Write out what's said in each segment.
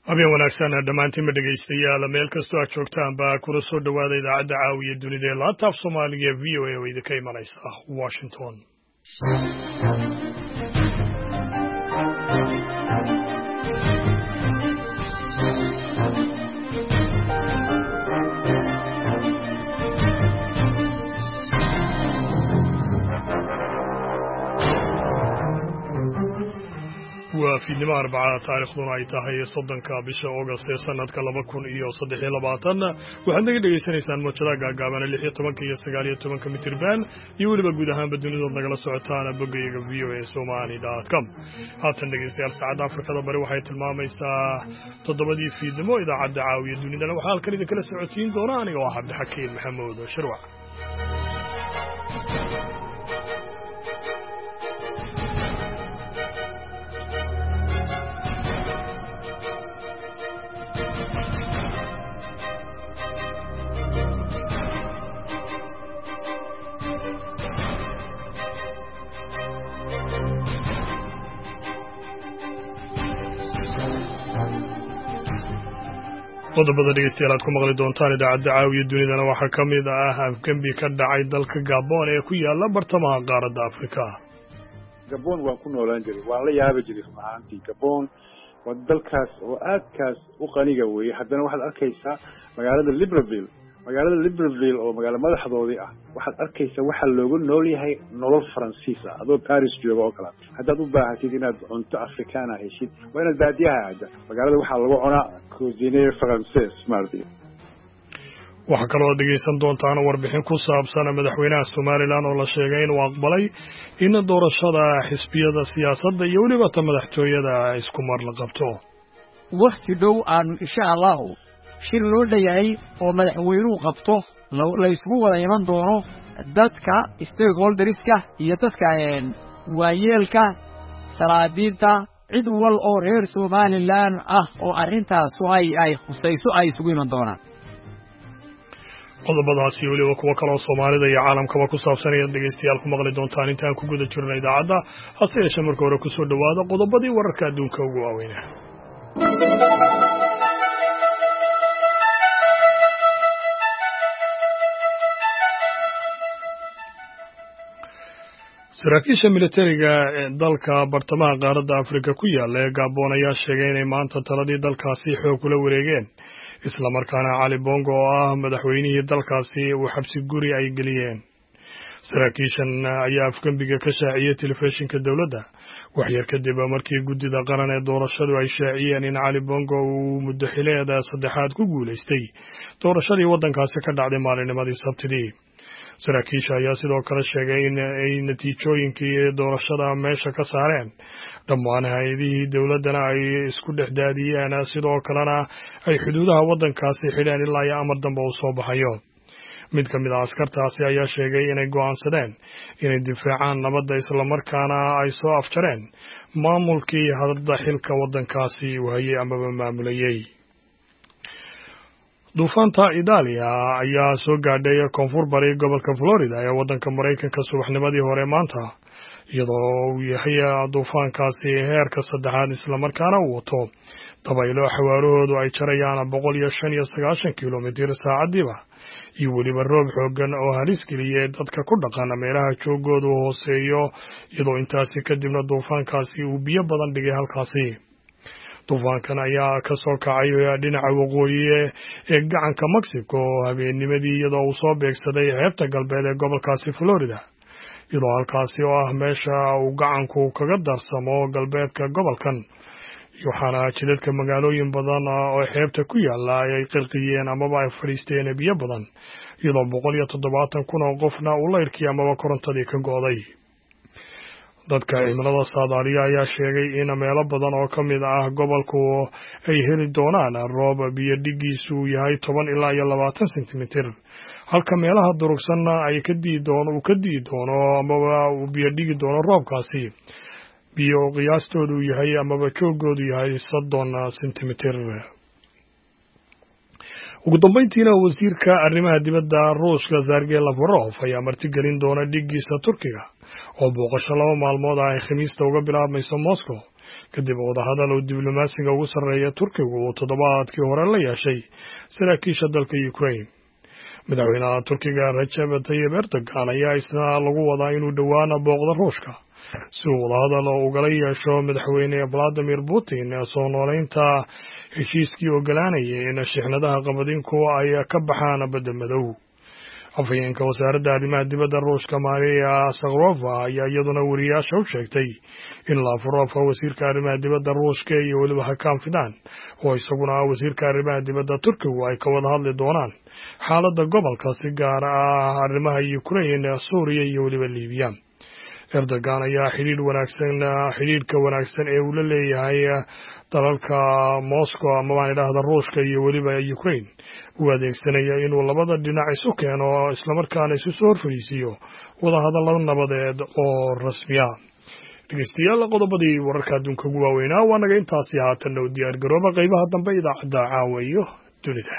habeen wanaagsan dhammaantiin dhegaystayaal meel kastoo aad joogtaan baa kula soo dhowaada idaacadda caawiya dunida ee laanta af soomaaliga v o a oo idinka imanaysa Washington. وفيديو أربعة تاريخ ضنايته هي صدق بشهر أغسطس سنة 2023 وحنا قد يسنيسان مجرد قابنا اللي هي طبعا كي يستقالية طبعا كمتربان يقول بجودها بدون ضد نقل سعتانا بقي فيو somali.com هذا النجس سعادة أفريقيا بري وحياة الماما يسا تضبطي في دمو إذا عد عاوية دوني دنا وحال كل كل سعتين دوراني واحد حكيم محمود وشروع qodobada dhegeystayaal aad ku maqli doontaan idaacadda caawiya dunidana waxaa ka mid ah afgembi ka dhacay dalka Gabon ee ku yaala bartamaha qaaradda Afrika. Gabon waa ku noolaan jiray waan la yaabay jiray maanta Gabon waa dalkaas oo aadkaas u qaniga weey haddana waxaad arkaysaa magaalada Libreville oo magaalo madaxdoodii ah waxaad arkaysaa waxa loogu nool yahay nolol Faransiis ah adoo Paris jooga oo kale haddaad u baahatid inaad cunto Afrikaan ah heshid waa inaad baadiyaha aada magaalada waxaa lagu cunaa cuisine française mardi waxa kaloo dhageysan doontaan warbixin ku saabsan madaxweynaha Soomaaliland oo la sheegay inuu aqbalay in doorashada xisbiyada siyaasadda iyo waliba ta madaxtooyada isku mar la qabto waqti dhow aan insha Allah shir loo dhayahay oo madaxweynuhu qabto la isugu wada iman doono dadka stakeholderska iyo dadka waayeelka salaadiinta cid wal oo reer Soomaaliland ah oo arintaas ay khusayso ay isugu iman doonaan qodobadaasi waliba kuwa kale oo Soomaalida iyo caalamkaba ku saabsan ay dhageystayaal ku maqli doontaan intaan ku guda jirno idaacadda hase yeeshee marka hore ku soo dhawaada qodobadii wararka adduunka ugu waaweyn saraakiisha militariga dalka bartamaha qaaradda Afrika ku yaala ee Gabon ayaa sheegay inay maanta taladii dalkaasi xoog kula wareegeen isla markaana Ali Bongo oo ah madaxweynihii dalkaasi uu xabsi guri ay geliyeen saraakiishan ayaa afgembiga ka shaaciyay telefishinka dawladda wax yar kadib markii guddida qaran ee doorashadu ay shaaciyeen in Ali Bongo uu muddo xileed saddexaad ku guuleystay doorashadii waddankaasi ka dhacday maalinimadii Sabtidii saraakiisha ayaa sidoo kale sheegay in ay natiijooyinkii doorashada meesha ka saareen dhammaan hay'adihii dawladana ay isku dhexdaadiyeen sidoo kalena ay xuduudaha waddankaasi xidheen ilaa iyo amar dambe uu soo baxayo mid ka mid ah askartaasi ayaa sheegay inay go'aansadeen inay difaacaan nabadda isla markaana ay soo afjareen maamulkii hadda xilka waddankaasi uu hayay amaba maamulayay duufaanta Italia ayaa soo gaadhay koonfur bari gobolka Florida ee waddanka Mareykanka subaxnimadii hore maanta iyadoo uu yahay duufaankaasi heerka saddexaad isla markaana uu wato dabaylo xawaarahoodu ay jarayaan 195 kilomitir saacadiiba iyo weliba roob xooggan oo halis geliyay dadka ku dhaqan meelaha joogoodu hooseeyo iyadoo intaasi kadibna duufaankaasi uu biyo badan dhigay halkaasi duufaankan ayaa ka soo kacay dhinaca waqooyi ee gacanka Mexico habeennimadii iyadoo uu soo beegsaday xeebta galbeed ee gobolkaasi Florida iyadoo halkaasi oo ah meesha uu gacanku kaga darsamo galbeedka gobolkan waxaana jidadka magaalooyin badan oo xeebta ku yaala ay qilqiyeen amaba ay fadhiisteen biyo badan iyadoo 170,000 oo qofna uu leyrkii amaba korontadii ka go'day dadka cimilada Soomaaliya ayaa sheegay in meelo badan oo ka mid ah gobolku ay heli doonaan roob biyo dhigiisu yahay 10 ilaa 20 sentimitir halka meelaha durugsan ay ka dii doono amaba uu biyo dhigi doono roobkaasi biyo qiyaastoodu yahay amaba joogoodu yahay 30 sentimitir ugu dambeyntiina wasiirka arrimaha dibadda Ruushka Sergey Lavrov ayaa martigelin doona dhigiisa Turkiga oo booqasho 2 maalmood ah ay Khamiista uga bilaabmayso Moscow kadib wadahadal oo diblomaasiga ugu sarreeya Turkiga oo toddobaadkii hore la yeeshay saraakiisha dalka Ukraine. madaxweynaha Turkiga Recep Tayyip Erdogan ayaa isna lagu wadaa inuu dhowaan booqdo Ruushka si uu wadahadal ugala yeesho madaxweyne Vladimir Putin soo noolaynta heshiiskii ogolaanayay in shixnadaha qamadinku ay ka baxaan badda madow. afhayeenka wasaaradda arrimaha dibadda Ruushka Maria Zakharova ayaa iyaduna wariyaasha u sheegtay in Lavrov wasiirka arrimaha dibadda Ruushka iyo weliba Hakan Fidan oo isaguna wasiirka arrimaha dibadda Turkiga ay ka wada hadli doonaan xaaladda gobolka si gaar ah arrimaha Ukraine, Suuriya iyo weliba Liibiya. Erdogan ayaa xiriirka wanaagsan ee uu la leeyahay dalalka Moscow ama idhaahda Ruushka iyo weliba Ukraine uu adeegsanaya inuu labada dhinac isu keeno isla markaana isu soo horfariisiyo wadahadallo nabadeed oo rasmi ah. dhegeystayaal qodobadii wararka adduunka ugu waaweynaa waa naga intaasi haatan u diyaar garooba qaybaha dambe idaacadda caawa iyo dunida.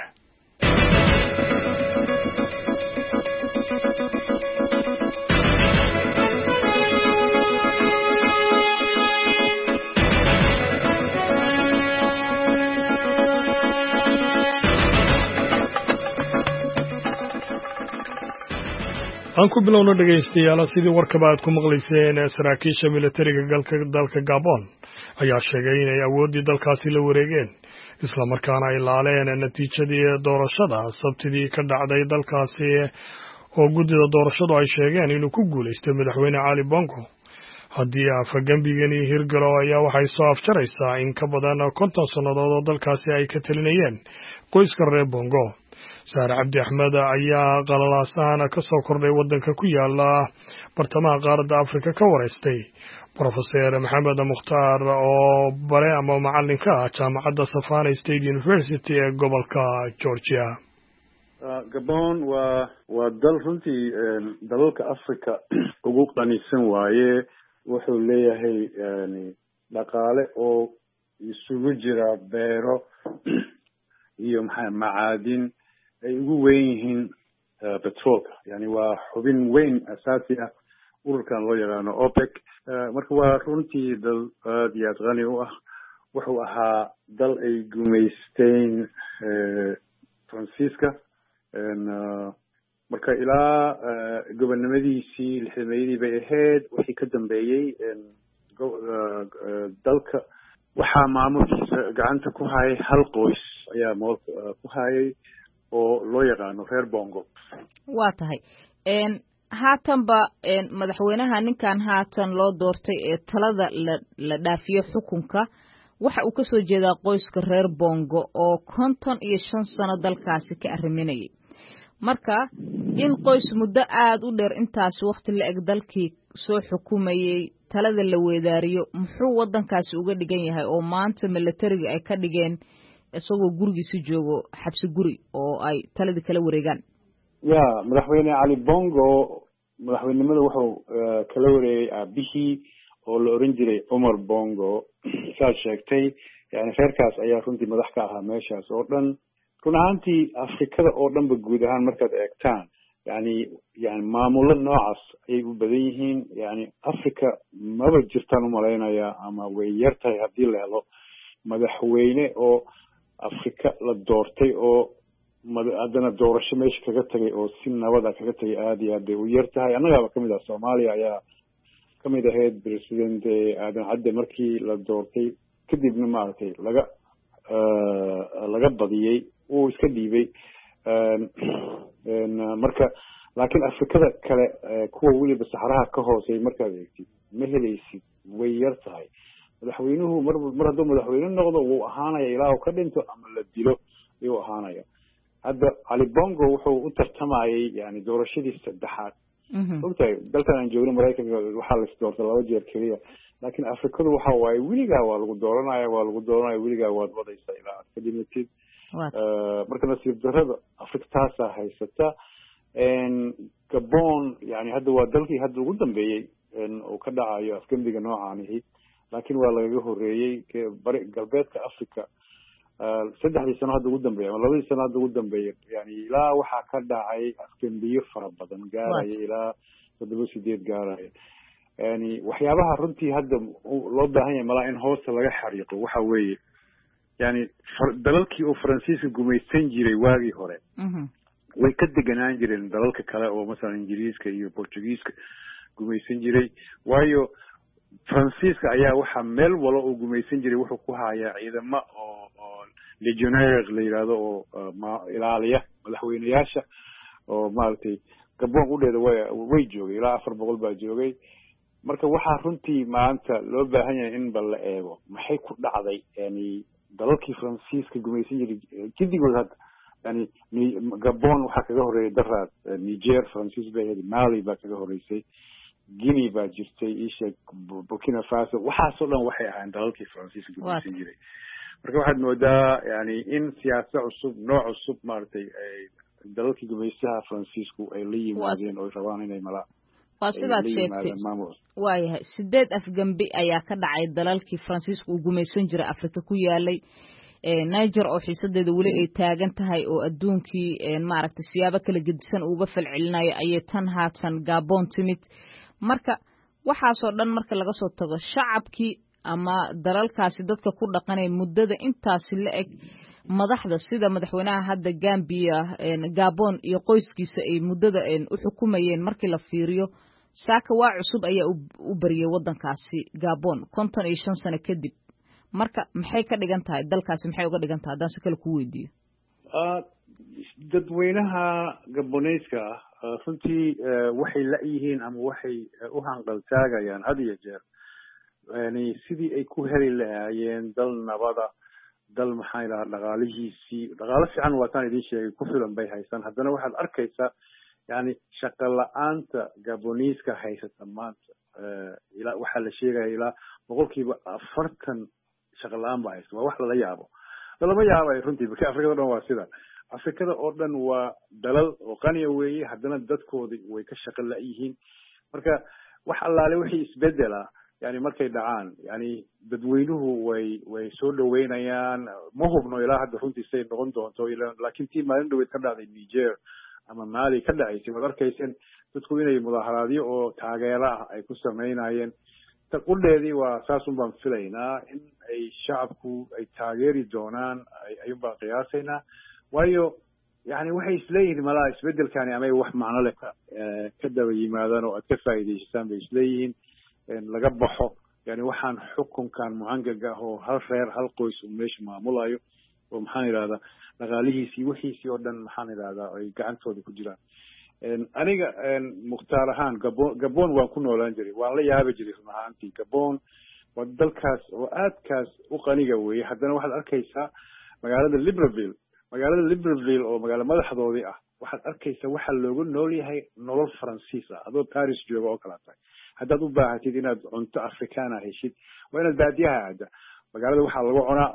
aan ku bilowno dhegeystayaal sidii warkaba aad ku maqlayseen saraakiisha militariga dalka Gabon ayaa sheegay inay awoodii dalkaasi la wareegeen isla markaana ay laaleen natiijadii doorashada sabtidii ka dhacday dalkaasi oo guddida doorashadu ay sheegeen inuu ku guuleystay madaxweyne Ali Bongo. haddii afgambigani hirgalo ayaa waxay soo afjaraysaa in ka badan 50 sannadood oo dalkaasi ay ka talinayeen qoyska reer Bongo. Saare Cabdi Axmed ayaa qalalaasaana ka soo kordhay waddanka ku yaala bartamaha qaaradda Afrika ka wareystay Professor Maxamed Mukhtaar oo bare ama macallin ka ah jaamacadda Savannah State University ee gobolka Georgia. Gabon waa dal runtii dalalka Afrika ugu qanisan waaye wuxuu leeyahay dhaqaale oo isugu jira beero iyo macaadin ay ugu weyn yihiin petroolka yani waa xubin weyn asaasi ah ururkan loo yaqaano OPEC. marka waa runtii dal aad iyo aad qani u ah. wuxuu ahaa dal ay gumaysteen Faransiiska marka ilaa gobonimadiisii lixdameeyadii bay ahayd. wixii ka dambeeyey dalka waxaa maamulkiisa gacanta ku hayay hal qoys ayaa ku hayay oo loo yaqaano reer Bongo. waa tahay haatanba madaxweynaha ninkan haatan loo doortay ee talada la dhaafiyo xukunka waxa uu ka soo jeedaa qoyska reer Bongo oo 55 sano dalkaasi ka arriminayay. marka in qoys muddo aad u dheer intaas waqti la eg dalkii soo xukumayay talada la weedaariyo muxuu waddankaasi uga dhigan yahay oo maanta militariga ay ka dhigeen isagoo gurigiisa joogo xabsi guri oo ay talada kala wareegaan. madaxweyne Ali Bongo madaxweynimada wuxuu kala wareegay aabihii oo la oran jiray Omar Bongo. saa sheegtay yani reerkaas ayaa runtii madax ka ahaa meeshaas oo dhan. run ahaantii Afrikada oo dhanba guud ahaan markaad eegtaan yani maamulo noocaas ayay u badan yihiin. yani Afrika maba jirtaan u malaynayaa ama way yartahay haddii la helo madaxweyne oo Afrika la doortay oo haddana doorasho meesha kaga tagay oo si nabada kaga tagay aad iyo aad bay u yartahay. annagaaba kamid ah Soomaaliya ayaa kamid ahayd president Aadan Cadde markii la doortay kadibna maaragtay laga badiyey uu iska dhiibay. marka laakiin Afrikada kale kuwa weliba saxaraha ka hooseey markaad eegtid ma helaysid way yar tahay. madaxweynuhu mar hadduu madaxweyne noqdo wuu ahaanaya ilaa uu ka dhinto ama la dilo ayuu ahaanaya. hadda Ali Bongo wuxuu u tartamayay yani doorashadii saddexaad. ogtahay dalkan aan joogno Mareykanka waxaa la isdoortay 2 jeer keliya laakiin Afrikadu waxa waaye weligaa waa lagu dooranaya weligaa waad wadaysaa ilaa aad ka dhimatid. marka nasiib darrada Afrika taasaa haysata. Gabon yani hadda waa dalkii hadda ugu dambeeyey oo ka dhacayo afgembiga noocaanihi laakiin waa lagaga horeeyey galbeedka Afrika saddexdii sano hadda ugu dambeeya ama labadii sano hadda ugu dambeeya yani ilaa waxaa ka dhacay afgembiyo fara badan gaaraya ilaa 7 gaaraya yani waxyaabaha runtii hadda loo baahan yahay malaa in hoosta laga xariiqo waxa weeye yani dalalkii oo faransiiska gumaysan jiray waagii hore way ka deganaan jireen dalalka kale oo masalan ingiriiska iyo portugiiska gumaysan jiray waayo faransiiska ayaa waxaa meel walo oo gumaysan jiray wuxuu ku hayaa ciidamo oo legionnaire la yidhaahdo oo ilaaliya madaxweyneyaasha oo maaragtay gabon udheeda way joogay ilaa 400 baa joogay marka waxaa runtii maanta loo baahan yahay in bal la eego maxay ku dhacday yani dalalkii faransiiska gumaysan jiray gidigood hadda yani gabon waxaa kaga horeeyay daraad niger faransiis bay ahayd mali baa kaga horeysay guinea baa jirtay isha burkina faso waxaasoo dhan waxay ahaayeen dalalkii faransiiska gumaysan jiray marka waxaad moodaa yani in siyaasad cusub nooc cusub maaragtay dalalkii gumaysaha faransiisku ay la yimaadeen oo ay rabaan inay mala waa sidaad sheegtay waayahay 8 afgembi ayaa ka dhacay dalalkii faransiisku uu gumaysan jiray afrika ku yaalay niger oo xiisadeeda weli ay taagan tahay oo adduunkii maaragtay siyaabo kala gedisan uga falcelinayo ayay tan haatan gabon timid marka waxaasoo dhan marka laga soo tago shacabkii ama dalalkaasi dadka ku dhaqanay muddada intaasi la eg madaxda sida madaxweynaha hadda Gambia Gabon iyo qoyskiisa ay muddada u xukumayeen markii la fiiriyo saaka waa cusub ayaa u bariyay wadankaasi Gabon 55 sano kadib marka maxay ka dhigan tahay dalkaasi maxay uga dhigan tahay hadaan si kale ku weydiiyo dadweynaha Gaboneyska runtii waxay la yihiin ama waxay u hanqal taagayaan had iyo jeer yani sidii ay ku heli lahaayeen dal nabada dal maxay dhaqaalihiisii dhaqaale fiican waataan idin sheegay ku filan bay haysan haddana waxaad arkaysaa yani shaqo la-aanta Gaboneyska haysata maanta ilaa waxaa la sheegaya ilaa 40% shaqo la-aan baa haysta waa wax lala yaabo lama yaabay runtii marka afrikada dhan waa sida afrikada oo dhan waa dalal oo qaniya weeye haddana dadkoodii way ka shaqo la-yihiin marka wax allaale wixii isbedela yani markay dhacaan yani dadweynuhu way soo dhaweynayaan ma hubno ilaa hadda runtii say noqon doonto laakiin tii maalin dhaweyd ka dhacday Niger ama Mali ka dhacaysay waad arkayseen dadku inay mudaharaadyo oo taageero ah ay ku sameynayeen taqulleedii waa saasun baan filaynaa in ay shacabku ay taageeri doonaan ayuun baan qiyaasaynaa waayo yani waxay isleeyihiin malaa isbedelkani ama wax macno leh ka daba yimaadaan oo aad ka faa'iidaystaan bay isleeyihiin laga baxo yani waxaan xukunkan muhangaga ah oo hal reer hal qoys uu meesha maamulayo oo maxaan yidhahdaa dhaqaalihiisii wixiisii oo dhan maxaan yidhahdaa ay gacantooda ku jiraan aniga mukhtaar ahaan gabon waan ku noolaan jiray waan la yaabi jiray run ahaantii gabon waa dalkaas oo aadkaas u qaniga weeye haddana waxaad arkaysaa magaalada Libreville oo magaalo madaxdoodii ah waxaad arkaysaa waxa loogu nool yahay nolol faransiis ah adoo Paris jooga oo kala tahay haddaad u baahatid inaad cunto afrikaana heshid waa inaad baadiyaha aada magaalada waxaa lagu cunaa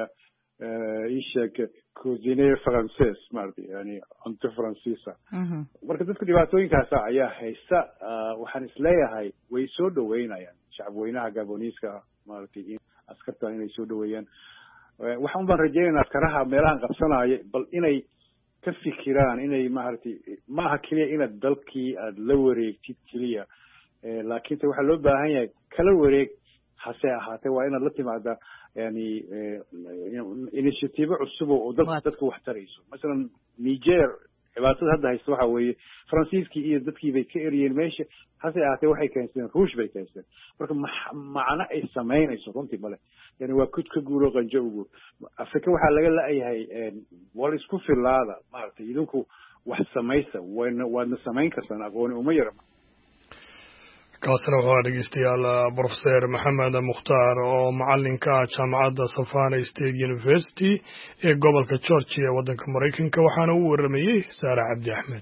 isheeg cuisine française maaragtay yani cunto faransiisa marka dadka dhibaatooyinkaasa ayaa haysta waxaan isleeyahay way soo dhaweynayaan shacabweynaha Gaboneyska maaragtay askartan inay soo dhaweeyaan waxaan baan rajaynaynaa askaraha meelahan qabsanaya bal inay ka fikiraan inay maaragtay maaha keliya inaad dalkii aad la wareegtid keliya laakiin waxaa loo baahan yahay kala wareeg hase ahaatee waa inaad la timaadaa yani initiative cusub oo dadka wax tarayso masalan Niger dhibaatada hadda haysta waxa weeye faransiiskii iyo dadkii bay ka eriyeen meesha hase ahaatee waxay keensadeen ruush bay keensadeen marka macno ay samaynayso runtii male yani waa ka guuro qanjo ugu afrika waxaa laga la-yahay wal isku filaada maaragtay idinku wax samaysa waadna samayn kartaan aqooni uma yarama kaasina wuxuu dhegeystayaal Professor Maxamed Mukhtaar oo macalinka jaamacadda Savannah State University ee gobolka Georgia ee waddanka Mareykanka waxaana uu waramayay Saara Cabdi Axmed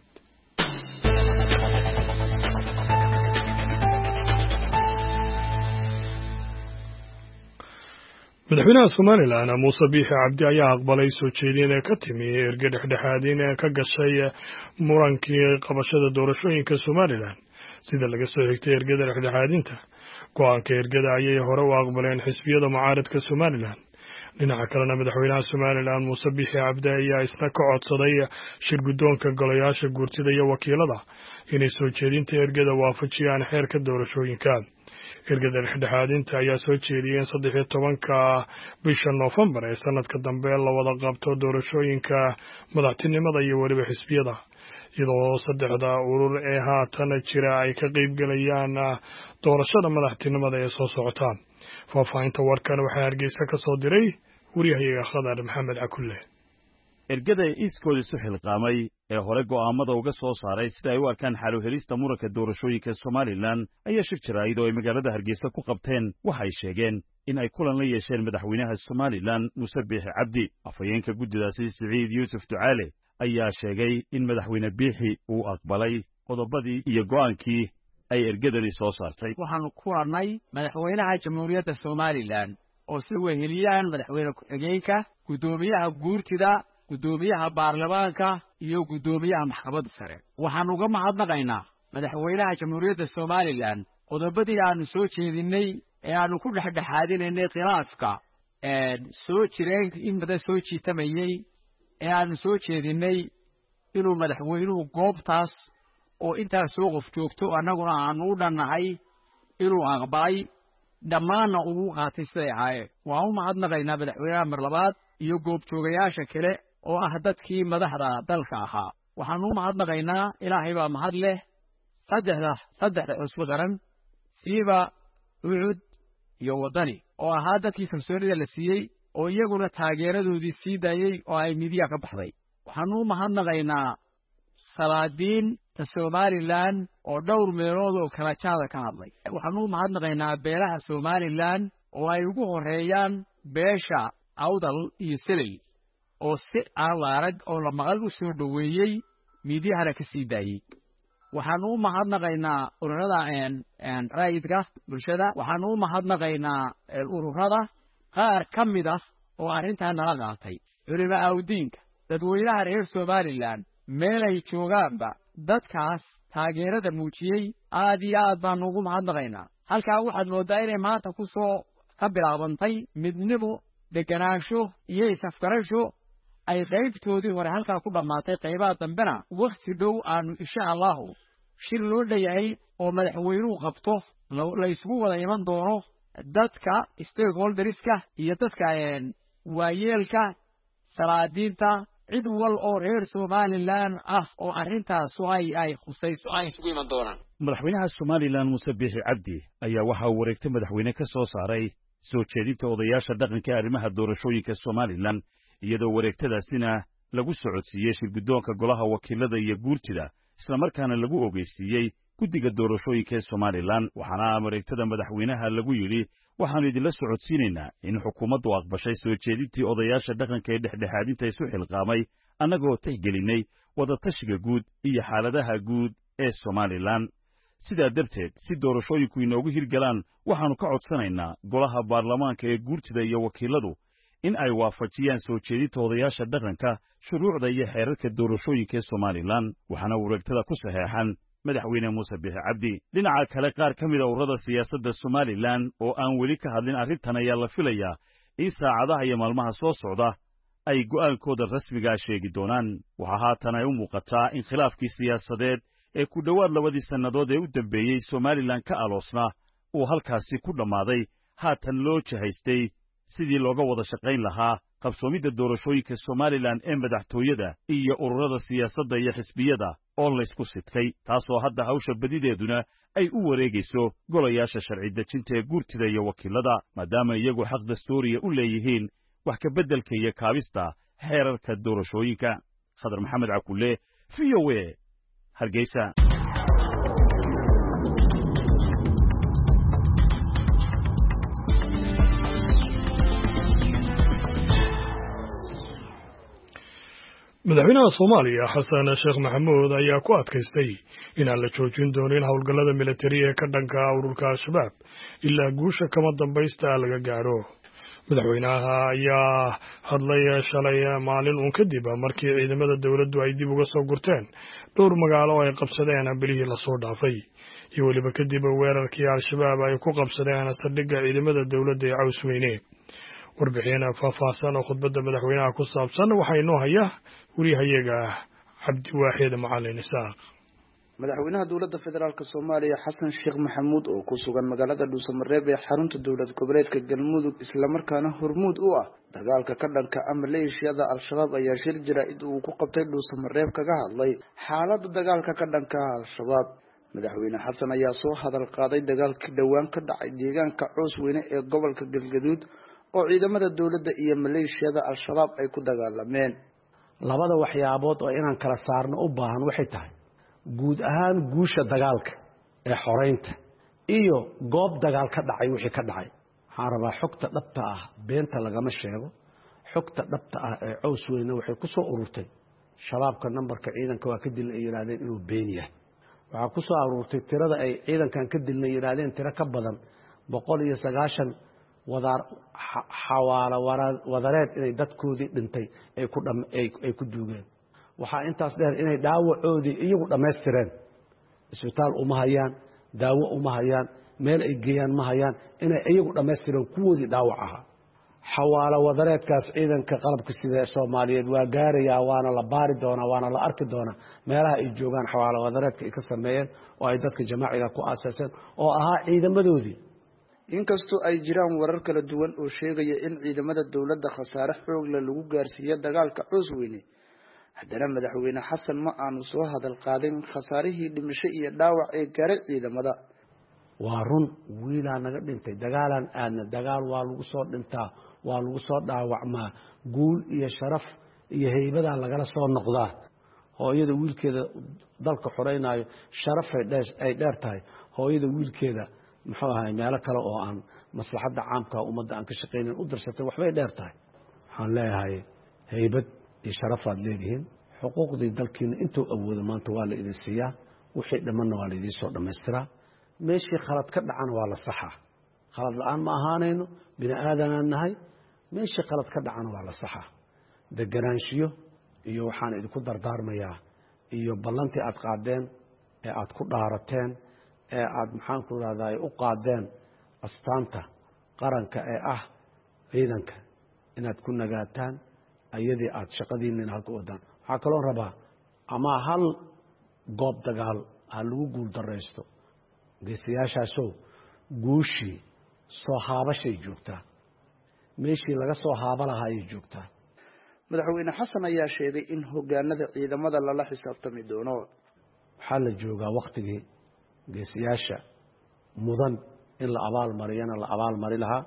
madaxweynaha Somaliland Muuse Biixi Cabdi ayaa aqbalay soo jeedin ka timi erga dhexdhexaadin ka gashay murankii qabashada doorashooyinka Somaliland sida laga soo xigtay ergada dhexdhexaadinta go'aanka ergada ayay hore u aqbaleen xisbiyada mucaaradka Somaliland dhinaca kalena madaxweynaha Somaliland Muuse Biixi Cabdi ayaa isna ka codsaday shir guddoonka golayaasha guurtida iyo wakiilada inay soo jeedinta ergada waafajiyaan xeerka doorashooyinka. ergada dhexdhexaadinta ayaa soo jeediyay in 13 bisha Noofambar ee sanadka dambe la wada qabto doorashooyinka madaxtinimada iyo waliba xisbiyada, iyadoo saddexda urur ee haatan jira ay ka qaybgalayaan doorashada madaxtinimada ee soo socota. Faafahinta warkan waxaa Hargeysa ka soo diray wariyahayaga Khadar Maxamed Cakulle. ergada iskooda isu xilqaamay ee hore go'aamada uga soo saaray sida ay u arkaan xal u helista muranka doorashooyinka Somaliland ayaa shir jaraa'id oo ay magaalada Hargeysa ku qabteen waxay sheegeen in ay kulan la yeesheen madaxweynaha Somaliland Muuse Biixi Cabdi. afhayeenka guddidaasi Siciid Yuusuf Ducaale ayaa sheegay in madaxweyne Biixi uu aqbalay qodobadii iyo go'aankii ay ergadani soo saartay. waxaanu ku warnay madaxweynaha jamhuuriyadda Somaliland oo si weheliyaan madaxweyne ku-xigeenka, guddoomiyaha guurtida, guddoomiyaha baarlamaanka iyo guddoomiyaha maxkamadda sare. waxaan uga mahadnaqaynaa madaxweynaha jamhuuriyadda Somaliland qodobadii aanu soo jeedinay ee aanu ku dhexdhexaadinaynay khilaafka soo jireen in badan soo jiitamayay ee aanu soo jeedinay inuu madaxweynuhu goobtaas oo intaas soo qof joogto annaguna aanu u dhannahay inuu aqbalay dhammaanna ugu qaatay siday ahaayeen. waan u mahadnaqaynaa madaxweynaha mar labaad iyo goobjoogayaasha kale oo ah dadkii madaxda dalka ahaa. waxaanu u mahadnaqaynaa ilaahay baa mahad leh saddexda cusub qaran siiba ucud iyo waddani oo ahaa dadkii kalsoonida la siiyey oo iyaguna taageeradoodii sii daayey oo ay midiya ka baxday. waxaanu u mahadnaqaynaa salaadiinta Somaliland oo dhowr meelood oo kala jaada ka hadlay. waxaanu u mahadnaqaynaa beelaha Somaliland oo ay ugu horeeyaan beesha Awdal iyo Selil oo si aan la arag oo la maqal u soo dhoweeyey midiyahana ka sii daayey. waxaanu u mahadnaqaynaa ururada raayidka bulshada. waxaanu u mahadnaqaynaa ururada qaar ka mid ah oo arrintan nala qaatay. culimo awdiinka, dadweynaha reer Somaliland meel ay joogaanba dadkaas taageerada muujiyey aad iyo aad baanu ugu mahadnaqaynaa. halkaa waxaad moodaa inay maanta ku soo ka bilaabantay midnimo, deganaansho iyo isafgarasho ay qaybtoodii hore halkaa ku dhammaatay. qaybaha dambena wakhti dhow aanu insha allahu shir loo dhayahay oo madaxweynuhu qabto la isugu wada iman doono dadka stakeholderska iyo dadka waayeelka, salaadiinta, cid wal oo reer Somaliland ah oo arrintaas ay khusayso ay isugu iman doonaan. madaxweynaha Somaliland Muuse Biixi Cabdi ayaa waxa uu wareegtay madaxweyne ka soo saaray soo jeedinta odayaasha dhaqanka ee arrimaha doorashooyinka Somaliland, iyadoo wareegtadaasina lagu socodsiiyey shir guddoonka golaha wakiilada iyo guurtida, isla markaana lagu ogeysiiyey guddiga doorashooyinka ee Somaliland. waxaana wareegtada madaxweynaha lagu yidhi waxaanu idinla socodsiinaynaa in xukuumaddu aqbashay soo jeedintii odayaasha dhaqanka ee dhexdhexaadinta isu xilqaamay annagoo tixgelinay wadatashiga guud iyo xaaladaha guud ee Somaliland. sidaa darteed si doorashooyinku inoogu hirgalaan waxaannu ka codsanaynaa golaha baarlamaanka ee guurtida iyo wakiiladu in ay waafajiyaan soo jeedinta odayaasha dhaqanka shuruucda iyo xeerarka doorashooyinka ee Somaliland. waxaana wareegtada ku saxeexan madaxweyne Muuse Biixi Cabdi. dhinaca kale qaar ka mid a ururada siyaasadda Somaliland oo aan weli ka hadlin arrintan ayaa la filayaa in saacadaha iyo maalmaha soo socda ay go'aankooda rasmigaa sheegi doonaan. waxaa haatan ay u muuqataa in khilaafkii siyaasadeed ee ku dhowaad 2 sannadood ee u dambeeyey Somaliland ka aloosnaa uu halkaasi ku dhammaaday, haatan loo jahaystay sidii looga wada shaqayn lahaa qabsoomidda doorashooyinka Somaliland ee madaxtooyada iyo ururada siyaasadda iyo xisbiyada oo laysku sidkay, taasoo hadda hawsha badideeduna ay u wareegayso golayaasha sharci dejinta ee guurtida iyo wakiilada, maadaama iyagu xaq dastuuriya u leeyihiin wax ka beddelka iyo kaabista xeerarka doorashooyinka. Khadar Maxamed Cakulle, VOA, Hargeysa. madaxweynaha Soomaaliya Xasan Sheekh Maxamuud ayaa ku adkaystay in aan la joojin doonin howlgallada militari ee ka dhanka ururka Al-Shabaab ilaa guusha kama dambaysta laga gaaro. madaxweynaha ayaa hadlay shalay maalin uun kadib markii ciidamada dawladdu ay dib uga soo gurteen dhowr magaalo oo ay qabsadeen bilihii la soo dhaafay, iyo weliba kadib weerarkii Al-Shabaab ay ku qabsadeen saldhigga ciidamada dawladda ee Cawsweyne. warbixin faahfaahsan oo khudbadda madaxweynaha ku saabsan waxaa inoo haya wariyahayaga cabdiwaaxid macalin isaaq. madaxweynaha dowladda federaalk Soomaaliya Xasan Sheekh Maxamuud oo ku sugan magaalada Dhuusamareeb ee xarunta dowlad goboleedka Galmudug isla markaana hormuud u ah dagaalka ka dhanka ah maleeshiyada al-shabaab ayaa shir jaraa'id uu ku qabtay Dhuusamareeb kaga hadlay xaaladda dagaalka ka dhanka ah al-shabaab. madaxweyne Xasan ayaa soo hadal qaaday dagaalkii dhawaan ka dhacay deegaanka Coosweyne ee gobolka Galgaduud oo ciidamada dowladda iyo maleeshiyada al-shabaab ay ku dagaalameen. labada waxyaabood oo inaan kala saarno u baahan waxay tahay guud ahaan guusha dagaalka ee xoreynta iyo goob dagaal ka dhacay wixii ka dhacay. waxaan rabaa xogta dhabta ah beenta lagama sheego. xogta dhabta ah ee Coosweyne waxay ku soo ururtay shabaabka nambarka ciidanka waa ka dil ay yiraahdeen inuu been yahay. waxaa ku soo ururtay tirada ay ciidankan ka dilnay yiraahdeen tiro ka badan 190 xawaalo wadareed inay dadkoodii dhintay ay ku duugeen. waxaa intaas dheer inay dhaawacoodii iyagu dhammaystireen. isbitaal uma hayaan, daawo uma hayaan, meel ay geeyaan ma hayaan, inay iyagu dhammaystireen kuwoodii dhaawac ahaa. xawaalo wadareedkaas ciidanka qalabka sida Soomaaliyeed waa gaarayaa, waana la baari doonaa, waana la arki doonaa meelaha ay joogaan xawaalo wadareedka ay ka sameeyeen oo ay dadka jamaaciga ku aasaaseen oo ahaa ciidamadoodii. inkastoo ay jiraan warar kala duwan oo sheegaya in ciidamada dowladda khasaare xoog leh lagu gaarsiiyay dagaalka Coosweyne, haddana madaxweyne Xasan ma aanu soo hadal qaadin khasaarihii dhimasho iyo dhaawac ee gaaray ciidamada. waa run wiilaa naga dhintay dagaalan aadna dagaal waa lagu soo dhintaa, waa lagu soo dhaawacmaa, guul iyo sharaf iyo heybada lagala soo noqdaa. hooyada wiilkeeda dalka xoreynaayo sharaf ay dheer tahay. hooyada wiilkeeda muxuu ahay meelo kale oo aan maslaxadda caamka ummadda aan ka shaqeynin u dirsatay waxbay dheer tahay. waxaan leeyahay heybad iyo sharafaad leedihiin. xuquuqdii dalkiina intuu awoodo maanta waa la idin siiyaa, wixii dhammanna waa la idiin soo dhammaystiraa. meeshii khalad ka dhacana waa la saxaa. khalad la-aan ma ahaanayno, bini aadanaan nahay. meeshii khalad ka dhacana waa la saxaa. deganaanshiyo iyo waxaan idinku dardaarmayaa iyo ballantii aad qaadeen ee aad ku dhaarateen ee aad maxaanku rahdaay u qaadeen astaanta qaranka ee ah ciidanka inaad ku nagaataan ayadii aad shaqadiinina halka wadaan. waxaa kaloo rabaa ama hal goob dagaal ha lagu guul daraysto, geesiyaashaasow guushii soo haabashay joogtaa, meeshii laga soo haaba lahaa ayay joogtaa. madaxweyne Xasan ayaa sheegay in hogaanada ciidamada lala xisaabtami doono. waxaa la joogaa waqtigii geesiyaasha mudan in la abaalmariyana la abaalmari lahaa.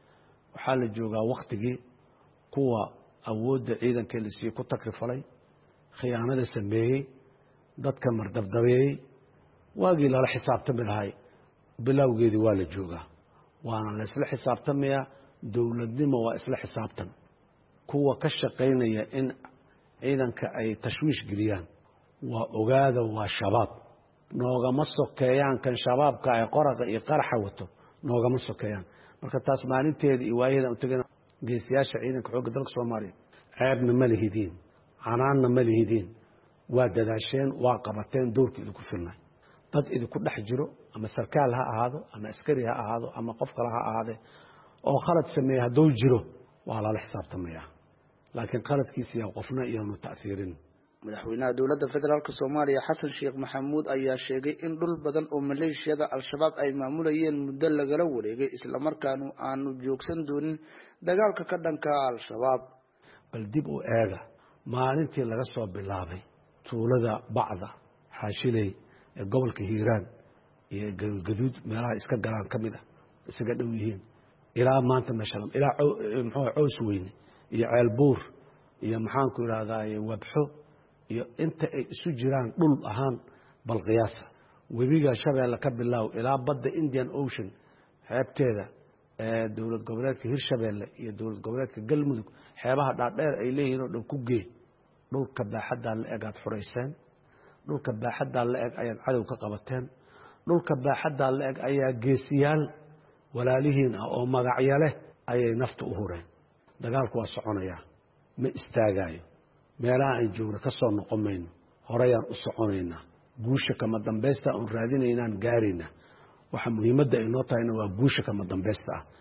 waxaa la joogaa waqtigii kuwa awoodda ciidanka la siiyey ku takrifalay, khiyaanada sameeyey, dadka mardabdabeeyey, waagii lala xisaabtami lahay bilowgeedii waa la joogaa. waana la isla xisaabtamayaa. dowladnimo waa isla xisaabtan. kuwa ka shaqaynaya in ciidanka ay tashwiish geliyaan waa ogaada waa shabaab. noogama sokeeyaan kan shabaabka ay qoraqa iyo qaraxa wato noogama sokeeyaan. marka taas maalinteeda iyo waayadan u tagana geesiyaasha ciidanka xoogga dalka Soomaaliya ceebna ma lihidiin, canaanna ma lihidiin. waa dadaasheen, waa qabateen doorkii idinku filnay. dad idinku dhex jiro ama sarkaal ha ahaado ama askari ha ahaado ama qof kale ha ahaadee oo khalad sameeya hadduu jiro waa lala xisaabtamayaa. laakiin qaladkiisa yaa qofna iyoonu ta'hiirin. madaxweynaha dowladda federaalk Soomaaliya Xasan Sheekh Maxamuud ayaa sheegay in dhul badan oo maleeshiyada al-shabaab ay maamulayeen muddo lagala wareegay isla markaana aanu joogsan doonin dagaalka ka dhanka al-shabaab. bal dib u eega maalintii laga soo bilaabay tuulada Bacda Xaashiley ee gobolka Hiiraan iyo Galgaduud meelaha iska galaan ka mid ah isaga dhow yihiin ilaa maanta meeshaan ilaa muxuu Coosweyne iyo Ceelbuur iyo maxaanku yiraahdaa Wabxo iyo inta ay isu jiraan dhul ahaan bal qiyaasa. webiga Shabeelle ka bilow ilaa badda Indian Ocean xeebteeda ee dowlad goboleedka Hirshabeelle iyo dowlad goboleedka Galmudug xeebaha dhaadheer ay leeyihiin oo dhan ku gee. dhulka baaxadda la eg aad xureyseen. dhulka baaxadda la eg ayaad cadow ka qabateen. dhulka baaxadda la eg ayaa geesiyaal walaalihiin ah oo magacyo leh ayay nafta u hureen. dagaalku waa soconayaa, ma istaagayo. meelaha aan joogno ka soo noqon mayno, horeyaan u soconaynaa. guusha kama dambaysta oon raadinaynaan gaaraynaa. waxa muhiimadda ay noo tahayna waa guusha kama dambaysta ah.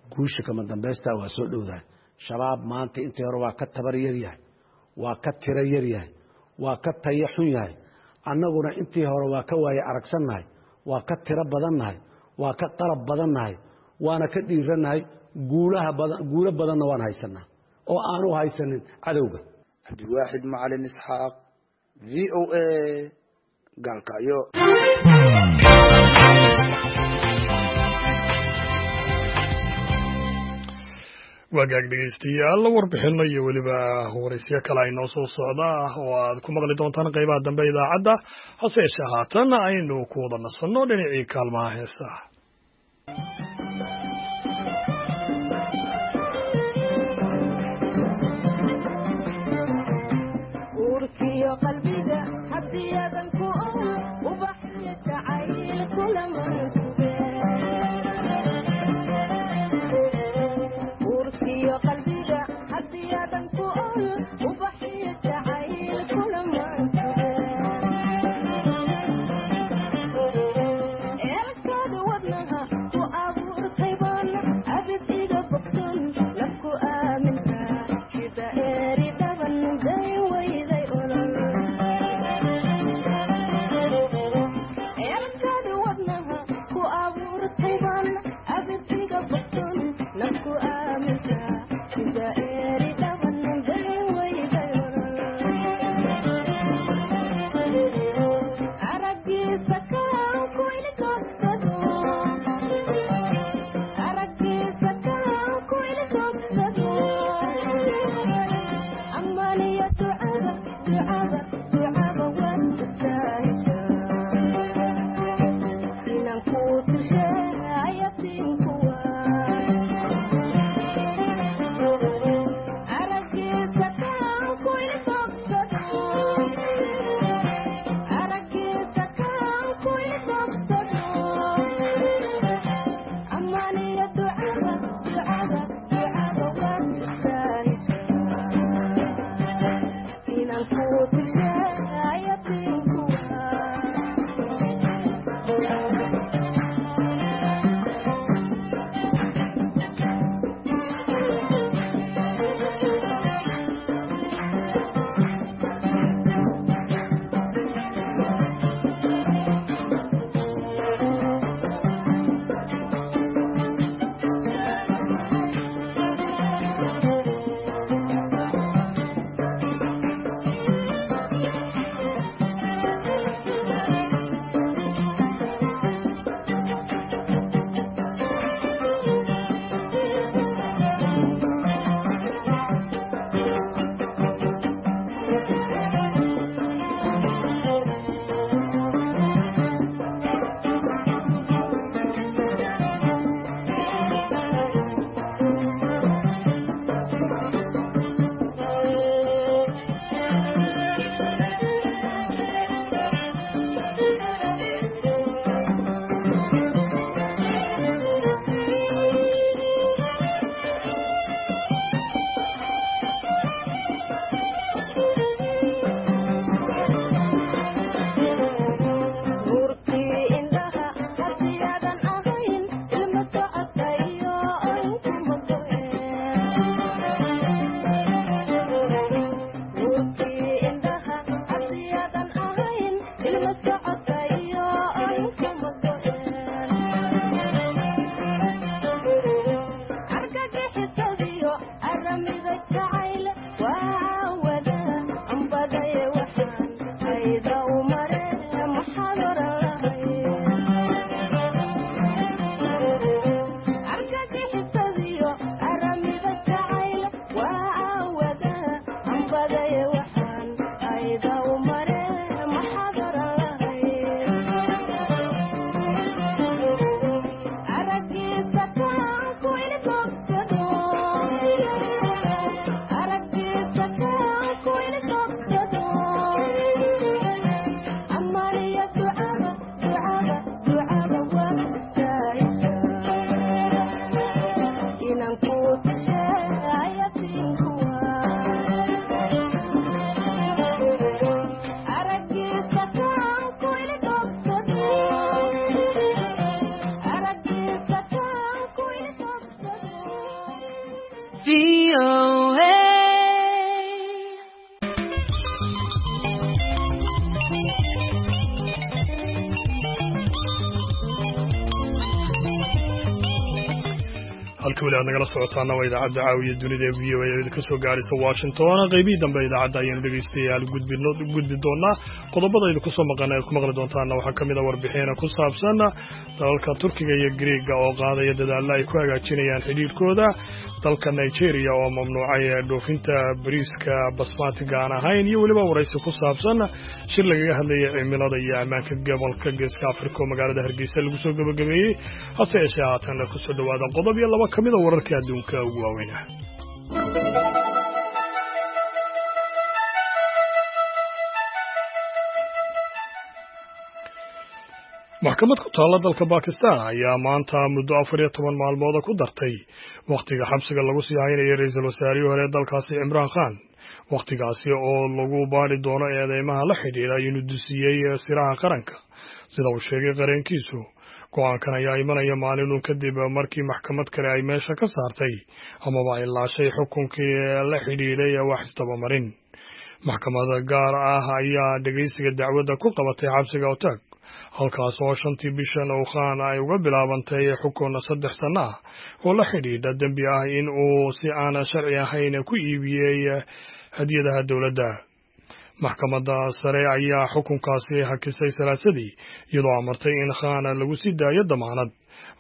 guusha kama dambaysta waa soo dhowdahay shabaab maanta intii hore waa ka tabar yar yahay waa ka tiro yar yahay waa ka tayo xun yahay annaguna intii hore waa ka waaye aragsannahay waa ka tiro badannahay waa ka qalab badannahay waana ka dhiirannahay guulo badanna waan haysanaa oo aanu haysanin cadowga. cabdiwaaxid macalin isxaaq VOA gaalkacyo. wagaag dhegeystayaal warbixino iyo weliba waraysiyo kale ay noo soo socda oo aad ku maqli doontaan qaybaha dambe idaacadda hase yeeshee haatan aynu ku wada nasanno dhinacii kaalmaha heesaha. Erkada wadnaha ku abu halka weli aad nagala socotaana waa idaacadda caawiya dunida ee v o a ka soo gaaraysa Washington qaybihii dambe idaacadda ayaynu dhegeystayaal gudbi doonaa qodobadaynu ku soo maqanay ku maqli doontaana waxaa ka mid ah warbixin ku saabsan dalalka Turkiga iyo Greega oo qaadaya dadaal ay ku hagaajinayaan xiriirkooda dalka Nigeria oo mamnuucay dhoofinta bariiska basmatiga aan ahayn iyo waliba waraysi ku saabsan shir lagaga hadlayay cimilada iyo ammaanka gobolka Geeska Afrika magaalada Hargeysa lagu soo gabagabeeyay hase yeeshee haatan ku soo dhawaada qodob iyo laba kamid ah wararka adduunka ugu waaweyn maxkamad ku taala dalka Pakistan ayaa maanta muddo 14 maalmood ku dartay waqtiga xabsiga lagu sii haynayo ra'iisul wasaarihii hore dalkaasi Imran Khan waqtigaasi oo lagu baari doono eedeymaha la xidhiidha inuu dusiyay siraha qaranka sida uu sheegay qareenkiisu go'aankan ayaa imanaya maalin kadib markii maxkamad kale ay meesha ka saartay amaba ay laashay xukunkii la xidhiidhay wax isdabamarin maxkamada gaar ah ayaa dhageysiga dacwadda ku qabatay xabsiga Otak halkaas oo 5 bishan oo Khan ay uga bilaabantay xukun 3 sano ah oo la xidhiidha dambi ah in uu si aan sharci ahayn ku iibiyay hadiyadaha dawladda maxkamadda sare ayaa xukunkaasi hakisay salaasadii iyadoo amartay in Khan lagu sii daayo damaanad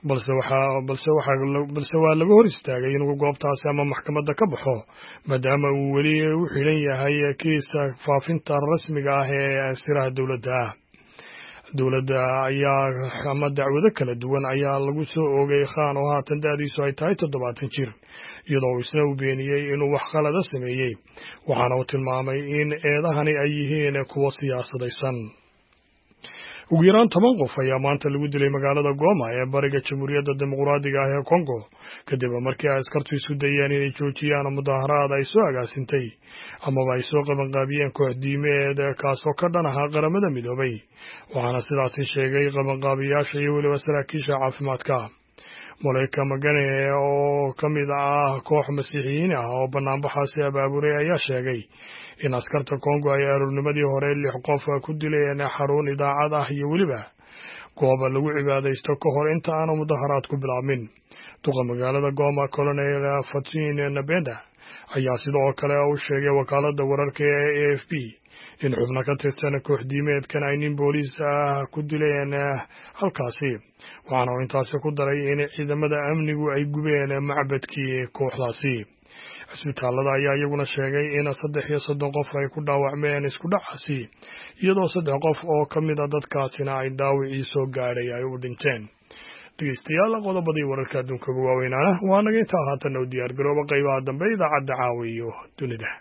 balse waa laga hor istaagay inuu goobtaasi ama maxkamadda ka baxo maadaama uu weli u xiran yahay kiiska faafinta rasmiga ah ee siraha dawladda ayaa ama dacwado kala duwan ayaa lagu soo oogay Khan oo haatan da'diisu ay tahay 70 jir iyadoo isna uu beeniyay inuu wax qalad sameeyay waxaana uu tilmaamay in eedahani ay yihiin kuwa siyaasadaysan ugu yaraan 10 qof ayaa maanta lagu dilay magaalada Goma ee bariga Jamhuuriyadda Dimuqraadiga ah ee Congo kadib markii ay askartu isku dayeen inay joojiyaan mudaharaad ay soo agaasintay amaba ay soo qabanqaabiyeen koox diimeed kaasoo ka dhan ah qaramada midoobay waxaana sidaasi sheegay qabanqaabiyaasha iyo waliba saraakiisha caafimaadka Moleka Magane oo ka mid ah koox masiixiyiin ah oo banaanbaxaasi abaabulay ayaa sheegay in askarta Congo ay aroornimadii hore 6 qof ku dileen xarun idaacad ah iyo waliba goob lagu cibaadeysto ka hor inta aan mudaharaadku bilaabmin duqa magaalada Goma Colonel Fatin Nabenda ayaa sidoo kale u sheegay wakaaladda wararka ee AFP in xubno ka tirsan koox diimeedkan ay nin booliis ah ku dileen halkaasi waxaana uu intaasi ku daray in ciidamada amnigu ay gubeen macbadkii kooxdaasi isbitaalada ayaa iyaguna sheegay in 3 qof ay ku dhaawacmeen isku dhacaasi iyadoo 3 qof oo ka mid ah dadkaasina ay dhaawacii soo gaadhay ay u dhinteen dhegeystayaal qodobadii wararka adduunka ugu waaweynaa waa naga intaa haatan u diyaar garooba qaybaha dambe idaacadda caawiyo dunida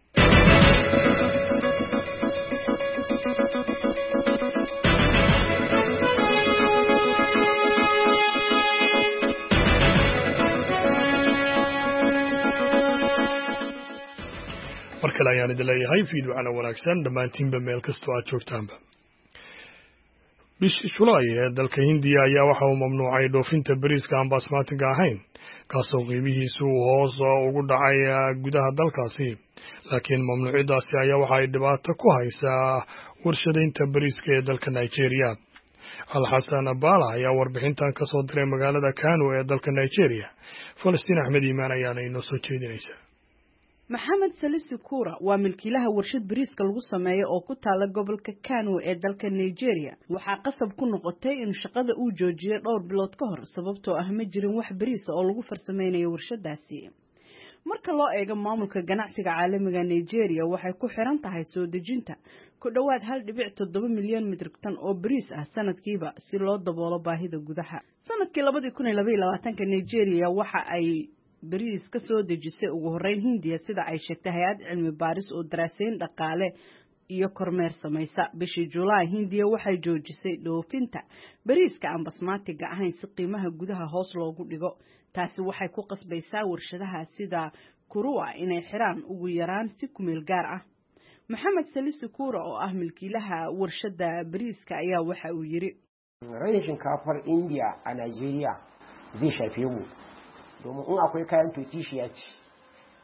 markale ayaan idin leeyahay fiidwacana wanaagsan dhammaantiinba meel kastoo aad joogtaanba bishii Julaay ee dalka Hindiya ayaa waxa uu mamnuucay dhoofinta bariiska aan basmatiga ahayn kaasoo qiimihiisu hoos ugu dhacay gudaha dalkaasi laakiin mamnuucidaasi ayaa waxa ay dhibaato ku haysaa warshadaynta bariiska ee dalka Nigeria Al-Hassan Abala ayaa warbixintan ka soo diray magaalada Kano ee dalka Nigeria Falastiin Axmed Iimaan ayaana inoo soo jeedinaysa maxamed salisi kura waa milkiilaha warshad bariiska lagu sameeyo oo ku taala gobolka Kano ee dalka Nigeria waxaa qasab ku noqotay in shaqada uu joojiyo dhowr bilood ka hor sababtoo ah ma jirin wax bariis oo lagu farsameynayo warshadaasi marka loo eego maamulka ganacsiga caalamiga Nigeria waxay ku xiran tahay soo dejinta ku dhawaad 1.7 milyan metrik tan oo bariis ah sanadkiiba si loo daboolo baahida gudaha sanadkii 2022 Nigeria waxa ay bariis ka soo dejisay ugu horeyn Hindiya sida ay sheegtay hay'ad cilmi baaris oo daraasayn dhaqaale iyo kormeer samaysa bishii July Hindiya waxay joojisay dhoofinta bariiska aan basmatiga ahayn si qiimaha gudaha hoos loogu dhigo taasi waxay ku qasbaysaa warshadaha sida Kurua inay xiraan ugu yaraan si kumeel gaar ah Maxamed Salisi Kura oo ah milkiilaha warshada bariiska ayaa waxa uu yiri rashin kafar India a Nigeria zai shafe mu domin in akwai kayan totishiya ce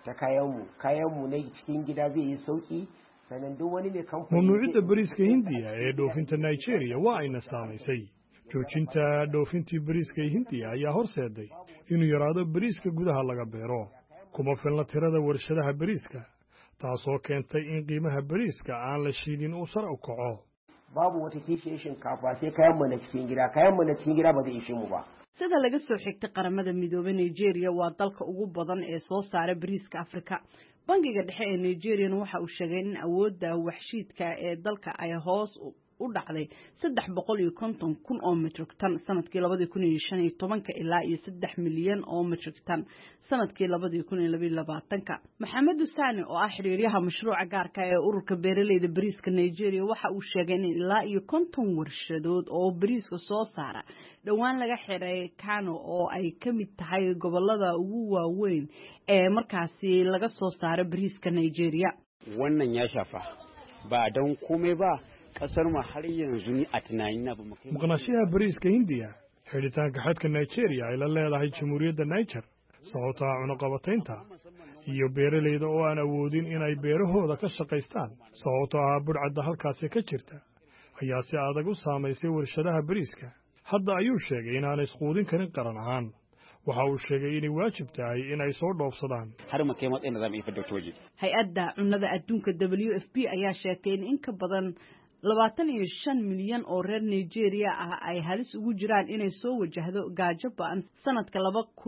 ta kayanmu na cikin gida zai yi sauki sannan duk wani mai kamfani mamnuucidda bariiska hindiya ee dhoofinta Nigeria waa ayna saamaysay joojinta dhoofintii bariiska hindiya ayaa horseeday inuu yaraado bariiska gudaha laga beero kuma filna tirada warshadaha bariiska taasoo keentay in qiimaha bariiska aan la shiidin uu sare u kaco babu wata kishiyar shinkafa sai kayanmu na cikin gida ba zai ishe mu ba sida laga soo xigtay qaramada midoobay Nigeria waa dalka ugu badan ee soo saara bariiska Afrika bangiga dhexe ee Nigeria waxa uu sheegay in awoodda waxshiidka ee dalka ay hoos u dhacday 350,000 oo metric tan sanadkii 2015 ilaa 3 milyan oo metric tan sanadkii 2022 Maxamed Sani oo ah xiriiryaha mashruuca gaarka ee ururka beeraleyda bariiska Nigeria waxa uu sheegay in ilaa 50 warshadood oo bariiska soo saara dhawaan laga xiray Kano oo ay ka mid tahay gobolada ugu waaweyn ee markaasi laga soo saaro bariiska Nigeria wannan ya shafa ba dan komai ba kasar ma har yanzu ni a tunanina ba mukai maqnaashiyaha bariiska Hindiya xiritaanka xadka Nigeria ay la leedahay jamhuuriyadda Niger sababta cunaqabataynta iyo beeraleyda oo aan awoodin inay beerahooda ka shaqaystaan sababta burcadda halkaas ka jirta ayaa si adag u saameysay warshadaha bariiska hadda ayuu sheegay inaanay isquudin karin qaran ahaan waxa uu sheegay inay waajib tahay inay soo dhoofsadaan har ma kay matsayin da zamu yi fadda waje hay-adda cunnada adduunka WFP ayaa sheegtay in ka badan 25 milyan oo reer Nigeria ah ay halis ugu jiraan inay soo wajahdo gaajo ba'an sanadka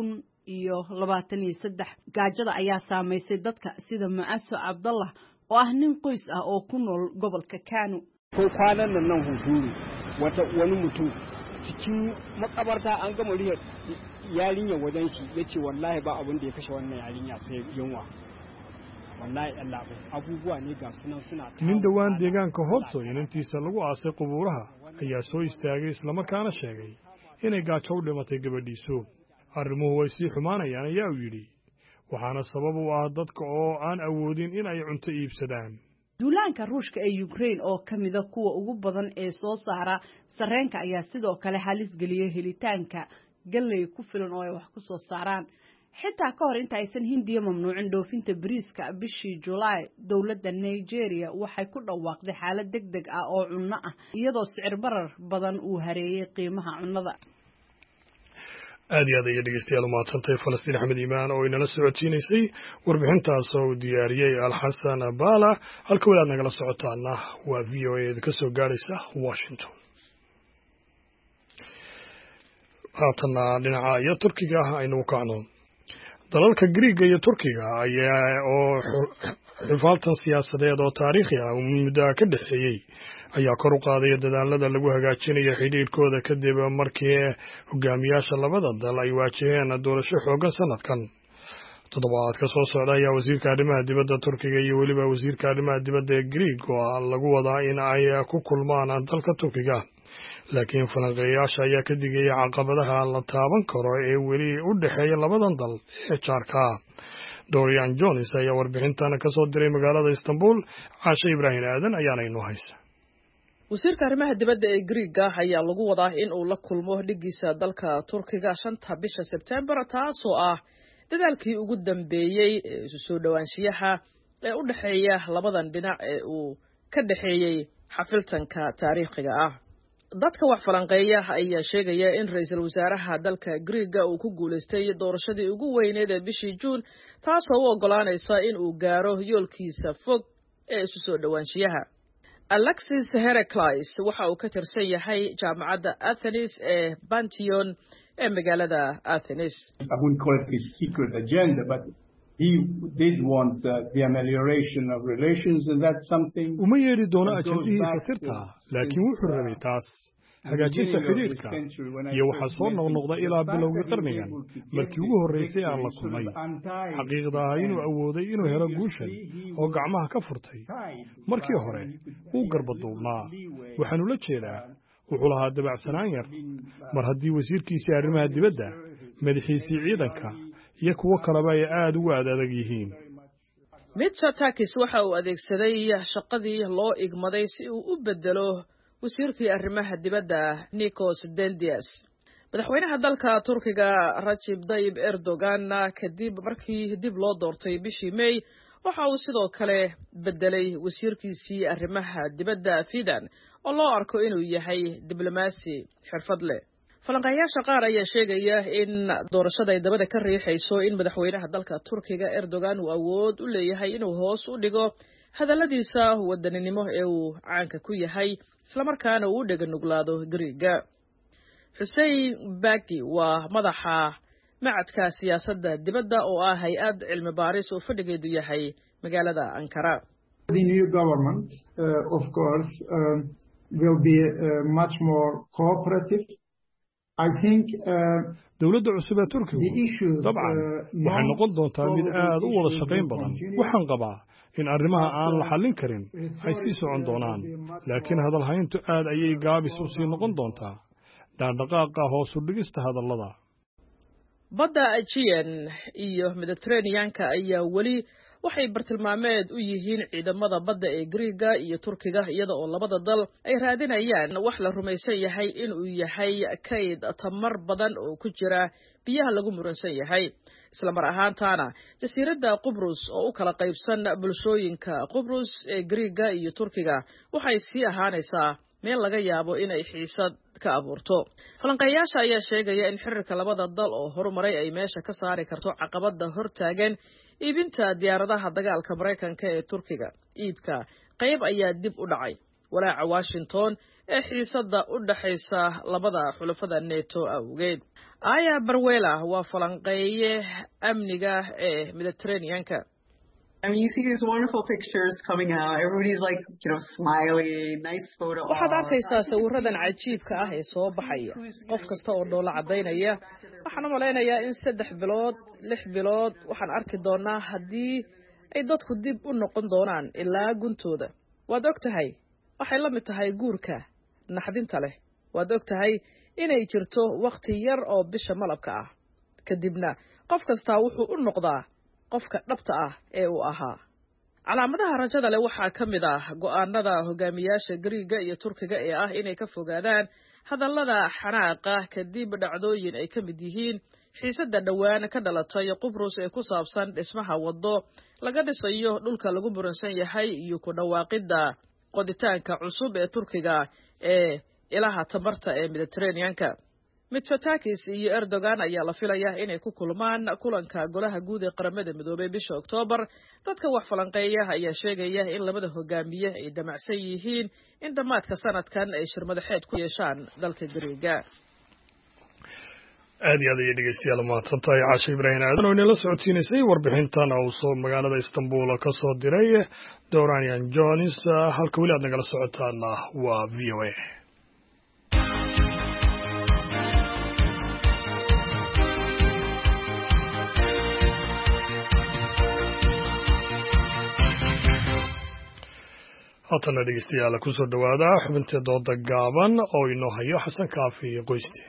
2023 gaajada ayaa saameysay dadka sida Mu'asso Abdullah oo ah nin qoys ah oo ku nool gobolka Kano ko kwanan nan huduru wani mutum cikin makabarta an gama riya yarinya wajen shi yace wallahi ba abin da ya kashe wannan yarinya sai yunwa wallahi Allah abubuwa ne ga sunan suna nin dhawaan deegaanka Hobso inantiisa lagu aasay qubuuraha ayaa soo istaagay isla markaana sheegay inay gaajo u dhimatay gabadhiisu arrimuhu way sii xumaanayaan ayaa uu yidhi waxaana sabab u ah dadka oo aan awoodin in ay cunto iibsadaan duulaanka Ruushka ee Ukraine oo kamida kuwa ugu badan ee soo saara sarreenka ayaa sidoo kale halis geliyay helitaanka galley ku filan oo ay wax ku soo saaraan xitaa ka hor inta aysan Hindiya mamnuucin dhoofinta bariiska bishii July dawladda Nigeria waxay ku dhawaaqday xaalad degdeg ah oo cunno ah iyadoo sicir barar badan uu hareeyay qiimaha cunnada aad iyo aad ayay dhegeystayaal u mahadsantay Falastiin Axmed Iimaan oo inala socodsiinaysay warbixintaas oo diyaariyey Alxasan Baala halka walaad nagala socotaana waa VOA ka soo gaaraysa Washington haatana dhinaca iyo Turkiga aynu kacno dalalka Greek iyo Turkiga ayaa oo xifaaltan siyaasadeed oo taariikhi ah muddo ka dhaxeeyay ayaa kor u qaaday dadaalada lagu hagaajinayo xiriirkooda kadib markii hogaamiyaasha labada dal ay waajaheen doorasho xooggan sanadkan toddobaadka soo socda ayaa wasiirka arrimaha dibadda Turkiga iyo weliba wasiirka arrimaha dibadda ee Greek oo lagu wadaa in ay ku kulmaan dalka Turkiga laakiin falanqeeyaasha ayaa ka digaya caqabadaha la taaban karo ee weli u dhaxeeya labadan dal ee jaarka Dorian Jones ayaa warbixintan ka soo diray magaalada Istanbul Caasha Ibrahim Aadan ayaana inoo haysa wasiirka arrimaha dibadda ee Greega ayaa lagu wadaa in uu la kulmo dhigiisa dalka Turkiga 5 bisha September taasoo ah dadaalkii ugu dambeeyay ee isu soo dhawaanshiyaha ee u dhaxeeya labadan dhinac ee uu ka dhaxeeyay xafiltanka taariikhiga ah dadka wax falanqeeya ayaa sheegaya in ra'iisul wasaaraha dalka Greega uu ku guuleystay doorashadii ugu weyneed ee bishii June taasoo u ogolaanaysa in uu gaaro yoolkiisa fog ee isu soo dhawaanshiyaha Alexis Heraclius waxa uu ka tirsan yahay jaamacadda Athens ee Pantheon ee magaalada Athens. I wouldn't call it his secret agenda, but he did want the amelioration of relations, and that's something. Uma yeeri doono ajandihiisa sirta, laakiin wuxuu rabay taas hagaajinta xiriirka iyo waxaa soo noqnoqda ilaa bilowgii qarnigan markii ugu horreysay aan la kulmay xaqiiqda ah inuu awooday inuu helo guushan oo gacmaha ka furtay markii hore wuu garbaduubnaa waxaanu la jeedaa wuxuu lahaa dabacsanaan yar mar haddii wasiirkiisii arrimaha dibadda madaxiisii ciidanka iyo kuwo kaleba ay aad ugu adag yihiin Mitsotakis waxa uu adeegsaday shaqadii loo igmaday si uu u bedelo wasiirkii arrimaha dibadda Nikos Dendias madaxweynaha dalka Turkiga Recep Tayyip Erdogan kadib markii dib loo doortay bishii May waxa uu sidoo kale bedelay wasiirkiisii arrimaha dibadda Fidan oo loo arko inuu yahay diblomaasi xirfad leh. falanqayaasha qaar ayaa sheegaya in doorashada ay dabada ka riixayso in madaxweynaha dalka Turkiga Erdogan uu awood u leeyahay inuu hoos u dhigo hadalladiisa wadaninimo ee uu caanka ku yahay isla markaana uu dhaganuglaado Greega. Hussein Baki waa madaxa macadka siyaasadda dibadda oo ah hay'ad cilmi baaris oo fadhigeedu yahay magaalada Ankara. The new government of course will be much more cooperative. I think dawladda cusub ee Turkiga dabcan waxay noqon doontaa mid aad u wada shaqayn badan. Waxaan qabaa in arrimaha aan la xallin karin ay sii socon doonaan, laakiin hadal hayntu aad ayay gaabis u sii noqon doontaa. dhaqdhaqaaqa hoos u dhigista hadallada. Badda Aegean iyo Mediterranean-ka ayaa weli waxay bartilmaameed u yihiin ciidamada badda ee Greega iyo Turkiga iyada oo labada dal ay raadinayaan wax la rumaysan yahay in uu yahay kayd tamar badan oo ku jira biyaha lagu muransan yahay. isla mar ahaantaana jasiiradda Qubrus oo u kala qaybsan bulshooyinka Qubrus ee Greega iyo Turkiga waxay sii ahaanaysaa meel laga yaabo inay xiisad ka abuurto. falanqayaasha ayaa sheegaya in xiriirka labada dal oo horumaray ay meesha ka saari karto caqabada hortaagan iibinta diyaaradaha dagaalka Mareykanka ee Turkiga. iibka qayb ayaa dib u dhacay walaaca Washington ee xiisada u dhaxaysa labada xulafada NATO awgeed. Aya Barwela waa falanqeeye amniga ee Mediterranean-ka. I mean, you see these wonderful pictures coming out. Everybody's like, smiling, nice photo. waxaad arkaysaa sawiradan cajiibka ah ee soo baxaya. qof kasta oo dhoola cadaynaya. waxaan u maleynayaa in 3 bilood, 6 bilood waxaan arki doonaa haddii ay dadku dib u noqon doonaan ilaa guntooda. waad ogtahay waxay la mid tahay guurka naxdinta leh. waad ogtahay inay jirto waqti yar oo bisha malabka ah. kadibna qof kasta wuxuu u noqdaa qofka dhabta ah ee uu ahaa. calaamadaha rajada leh waxaa ka mid ah go'aanada hogaamiyaasha Greega iyo Turkiga ee ah inay ka fogaadaan hadallada xanaaqa kadib dhacdooyin ay ka mid yihiin xiisada dhawaan ka dhalatay Qubrus ee ku saabsan dhismaha wado laga dhisayo dhulka lagu buransan yahay iyo ku dhawaaqida qoditaanka cusub ee Turkiga ee ilaha tamarta ee Mediterranean-ka. Mitsotakis iyo Erdogan ayaa la filayaa inay ku kulmaan kulanka golaha guud ee qaramada midoobay bisha Oktoobar. dadka wax falanqeeya ayaa sheegaya in labada hogaamiye ay damacsan yihiin in dhammaadka sanadkan ay shirmadaxeed ku yeeshaan dalka Greega. aad iyo aad ayay dhegeystayaal mahadsantahay Caasha Ibraahin aadan oo inala socodsiinaysay warbixintan oo soo magaalada Istanbul ka soo diray Doranian Jones. halka weli aad nagala socotaana waa VOA. haatana dhegeystayaal ku soo dhawaada xubinta dooda gaaban oo inoo hayo Xasan Kaafi Qoysti.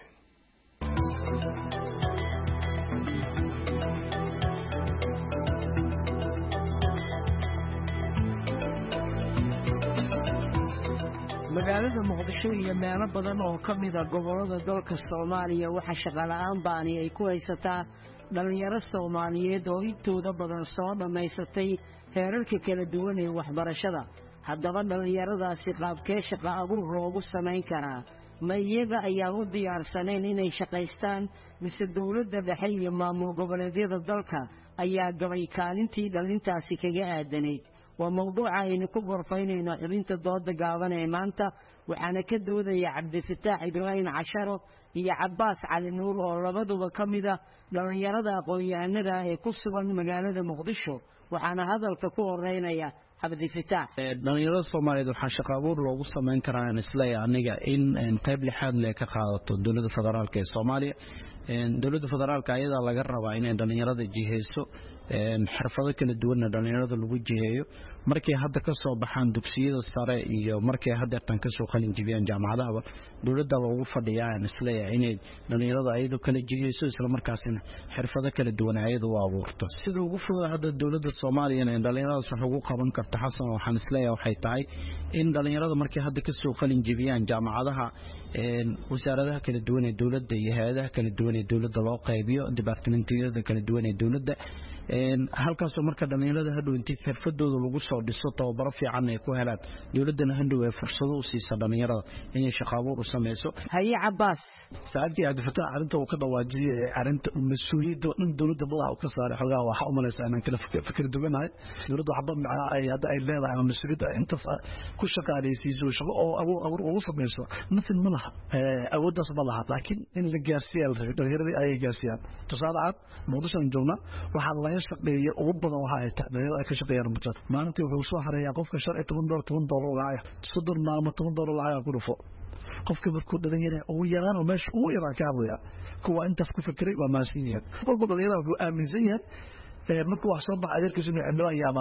magaalada Muqdisho iyo meelo badan oo ka mid ah gobolada dalka Soomaaliya waxa shaqo la'aan baani ay ku haysataa dhalinyaro Soomaaliyeed oo intooda badan soo dhamaysatay heerarka kala duwan ee waxbarashada. haddaba dhalinyaradaasi qaabkee shaqo abuur loogu samayn karaa? ma iyaga ayaa u diyaarsaneen inay shaqaystaan mise dawladda dhexe iyo maamul goboleedyada dalka ayaa gabay kaalintii dhalintaasi kaga aadanayd? waa mawduuca aynu ku gorfaynayno xubinta dooda gaaban ee maanta. waxaana ka doodaya Cabdifataax Ibraahin Casharo iyo Cabbaas Cali Nuur oo labaduba ka mid ah dhalinyarada aqoon-yahanada ee ku sugan magaalada Muqdisho. waxaana hadalka ku horeynaya Cabdifataax. dhalinyarada Soomaaliyeed waxaa shaqo abuur loogu samayn karaa isleeyahay aniga in qayb lixaad leh ka qaadato dowladda federaalka ee Soomaaliya. dowladda federaalka ayadaa laga rabaa inay dhalinyarada jiheyso xirfado kala duwan dhalinyarada lagu jiheeyo markay hadda ka soo baxaan dugsiyada sare iyo markay hadda tan ka soo qalin jibiyaan jaamacadaha. dowladda loogu fadhiyaa isleeyahay inay dhalinyarada ayadu kala jiheyso isla markaasina xirfado kala duwan ayadu u abuurto. sida ugu fudud hadda dowladda Soomaaliya inay dhalinyarada wax ugu qaban karto Dr. Xasan waxaan isleeyahay waxay tahay in dhalinyarada markay hadda ka soo qalin jebiyaan jaamacadaha wasaaradaha kala duwan ee dawladda iyo hay'adaha kala duwan ee dawladda loo qaybiyo departmentiyada kala duwan ee dawladda halkaas oo marka dhalinyarada hadhow intii xirfadooda lagu soo dhiso tababaro fiican ay ku helaan dawladana hadhow ay fursado u siiso dhalinyarada inay shaqo abuur u sameeyso haye Cabbaas saacadii aad fataa arinta uu ka dhawaajiyay arinta mas'uuliyadda in dawladda madaxa ka saaray xogaa waxa u malaysaa inaan kala fikir duwanahay dawladda waxba macna ay hadda ay leedahay mas'uuliyadda inta ku shaqaaleysiiso shaqo oo abuur ugu sameeyso nafin malaha awooddaas malaha laakiin in la gaarsiiyo dhalinyarada ay gaarsiiyaan tusaale cad Muqdisho joogna waxa la shaqeeyo ugu badan waxa ay tahay dhalinyarada ay ka shaqeeyaan muddo maalintii wuxuu soo xareeyaa qofka sharci $10 lacag soddon maalmo $10 lacag ku dhufo qofka markuu dhalinyaro oo yaraan oo meesha uu yaraan ka hadlaya kuwa inta ku fikiray waa maasiiniyad qofka dhalinyaro wuxuu aaminsan yahay markuu wax soo baxay adeerkiisu inuu cilo ayaa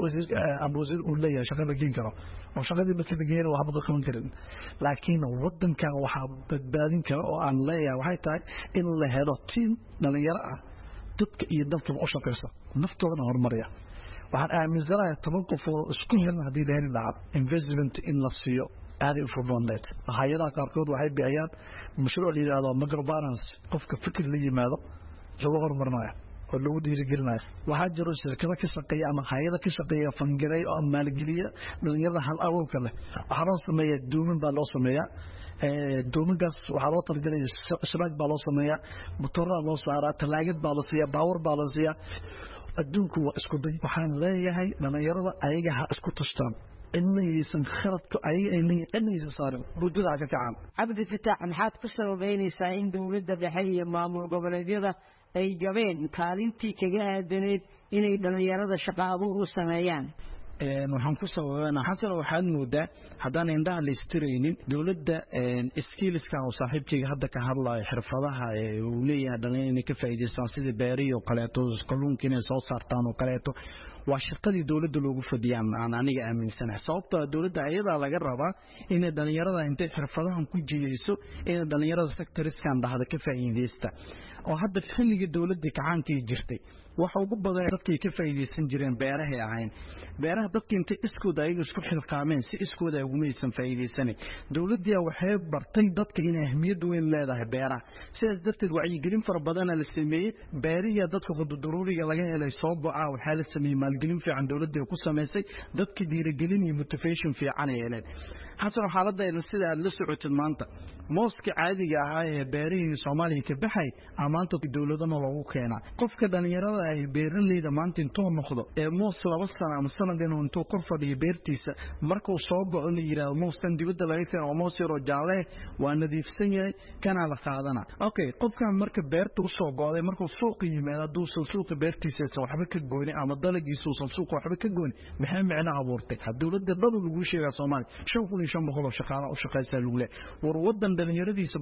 wasiir uu leeyahay shaqo la geen karo oo shaqadii markii la geeyay waxba qaban karin laakiin wadanka waxa badbaadin karo oo aan leeyahay waxay tahay in la helo team dhalinyaro ah dadka iyo dalka u shaqeysa naftooda horumariya waxaan aaminsanahay 10 qof oo isku helan hadii la heli lahaa investment in la siiyo aad u fududaanayt hay'adaha qaarkood waxay bixiyaan mashruuc la yiraahdo microfinance qofka fikir la yimaado lagu horumarinayo oo lagu dhiirigelinayo waxaa jiro shirkado ka shaqeeya ama hay'ado ka shaqeeya fangaray oo maalgeliya dhalinyarada hal abuurka leh waxaa loo sameeyaa doomin baa loo sameeyaa doominkaas waxaa loo talagalay shabaag baa loo sameeyaa matoora loo saaraa talaagad baa la siiyaa baawar baa la siiyaa adduunku waa isku day waxaan leeyahay dhalinyarada ayaga ha isku tashtaan inaysan khaladku inaysan saarin buddada ka kacan Cabdi Fataax maxaad ku sababeynaysaa in dawladda dhexe iyo maamul goboleedyada ay gabeen kaalintii kaga aadaneed inay dhalinyarada shaqo abuur u sameeyaan waxaan ku sababeynaa xasan waxaad moodaa haddaan indhaha la istiraynin dawladda skillska oo saaxiibkayga hadda ka hadlayo xirfadaha uu leeyahay dhalinyarada inay ka faa'iideystaan sida beeriyo kaleeto kalluunka inay soo saartaan oo kaleeto waa shaqadii dawladda loogu fadhiyaan aan aniga aaminsanahay sababtoo dawladda ayadaa laga rabaa inay dhalinyarada intay xirfadahan ku jiyeyso inay dhalinyarada sectoriskan dhahda ka faa'iideysta oo hadda xilliga dawladda kacaankii jirtay waxa ugu badan dadkii ka faa'iideysan jireen beeraha ahayn beeraha dadkii intay iskooda ayaga isku xilqaameen si iskooda ay ugu aysan faa'iideysanin dawladda waxay bartay dadka in ahmiyad weyn leedahay beeraha sidaas darteed wacyigelin fara badan la sameeyay beeriya dadka quduruuriga laga helay soo baa waxa la sameeyay maalgelin fiican dawladda ku sameysay dadka dhiirigelin iyo motivation fiican ay heleen xasan xaaladda ay sida aad la socotid maanta mooska caadiga ah ee beerihii Soomaaliya ka baxay amaanta dawladana loogu keenaa qofka dhalinyarada ay beeraleyda maanta intuu noqdo ee moos 2 sano ama sanadeen intuu kor fadhiyo beertiisa markuu soo go'o la yiraahdo moostan dibadda laga keenay oo moos yaro jaalle waa nadiifsan yahay kana la qaadana okay qofkan marka beertu soo go'day markuu suuq yimaado duu suuqa beertiisa waxba ka goynay ama dalagiisu suuqa waxba ka goyn maxay macna abuurtay dawladda dad lagu sheegay Soomaaliya 5,500 shaqaale u shaqeysa lagu leeyahay war wadan dhalinyaradiisa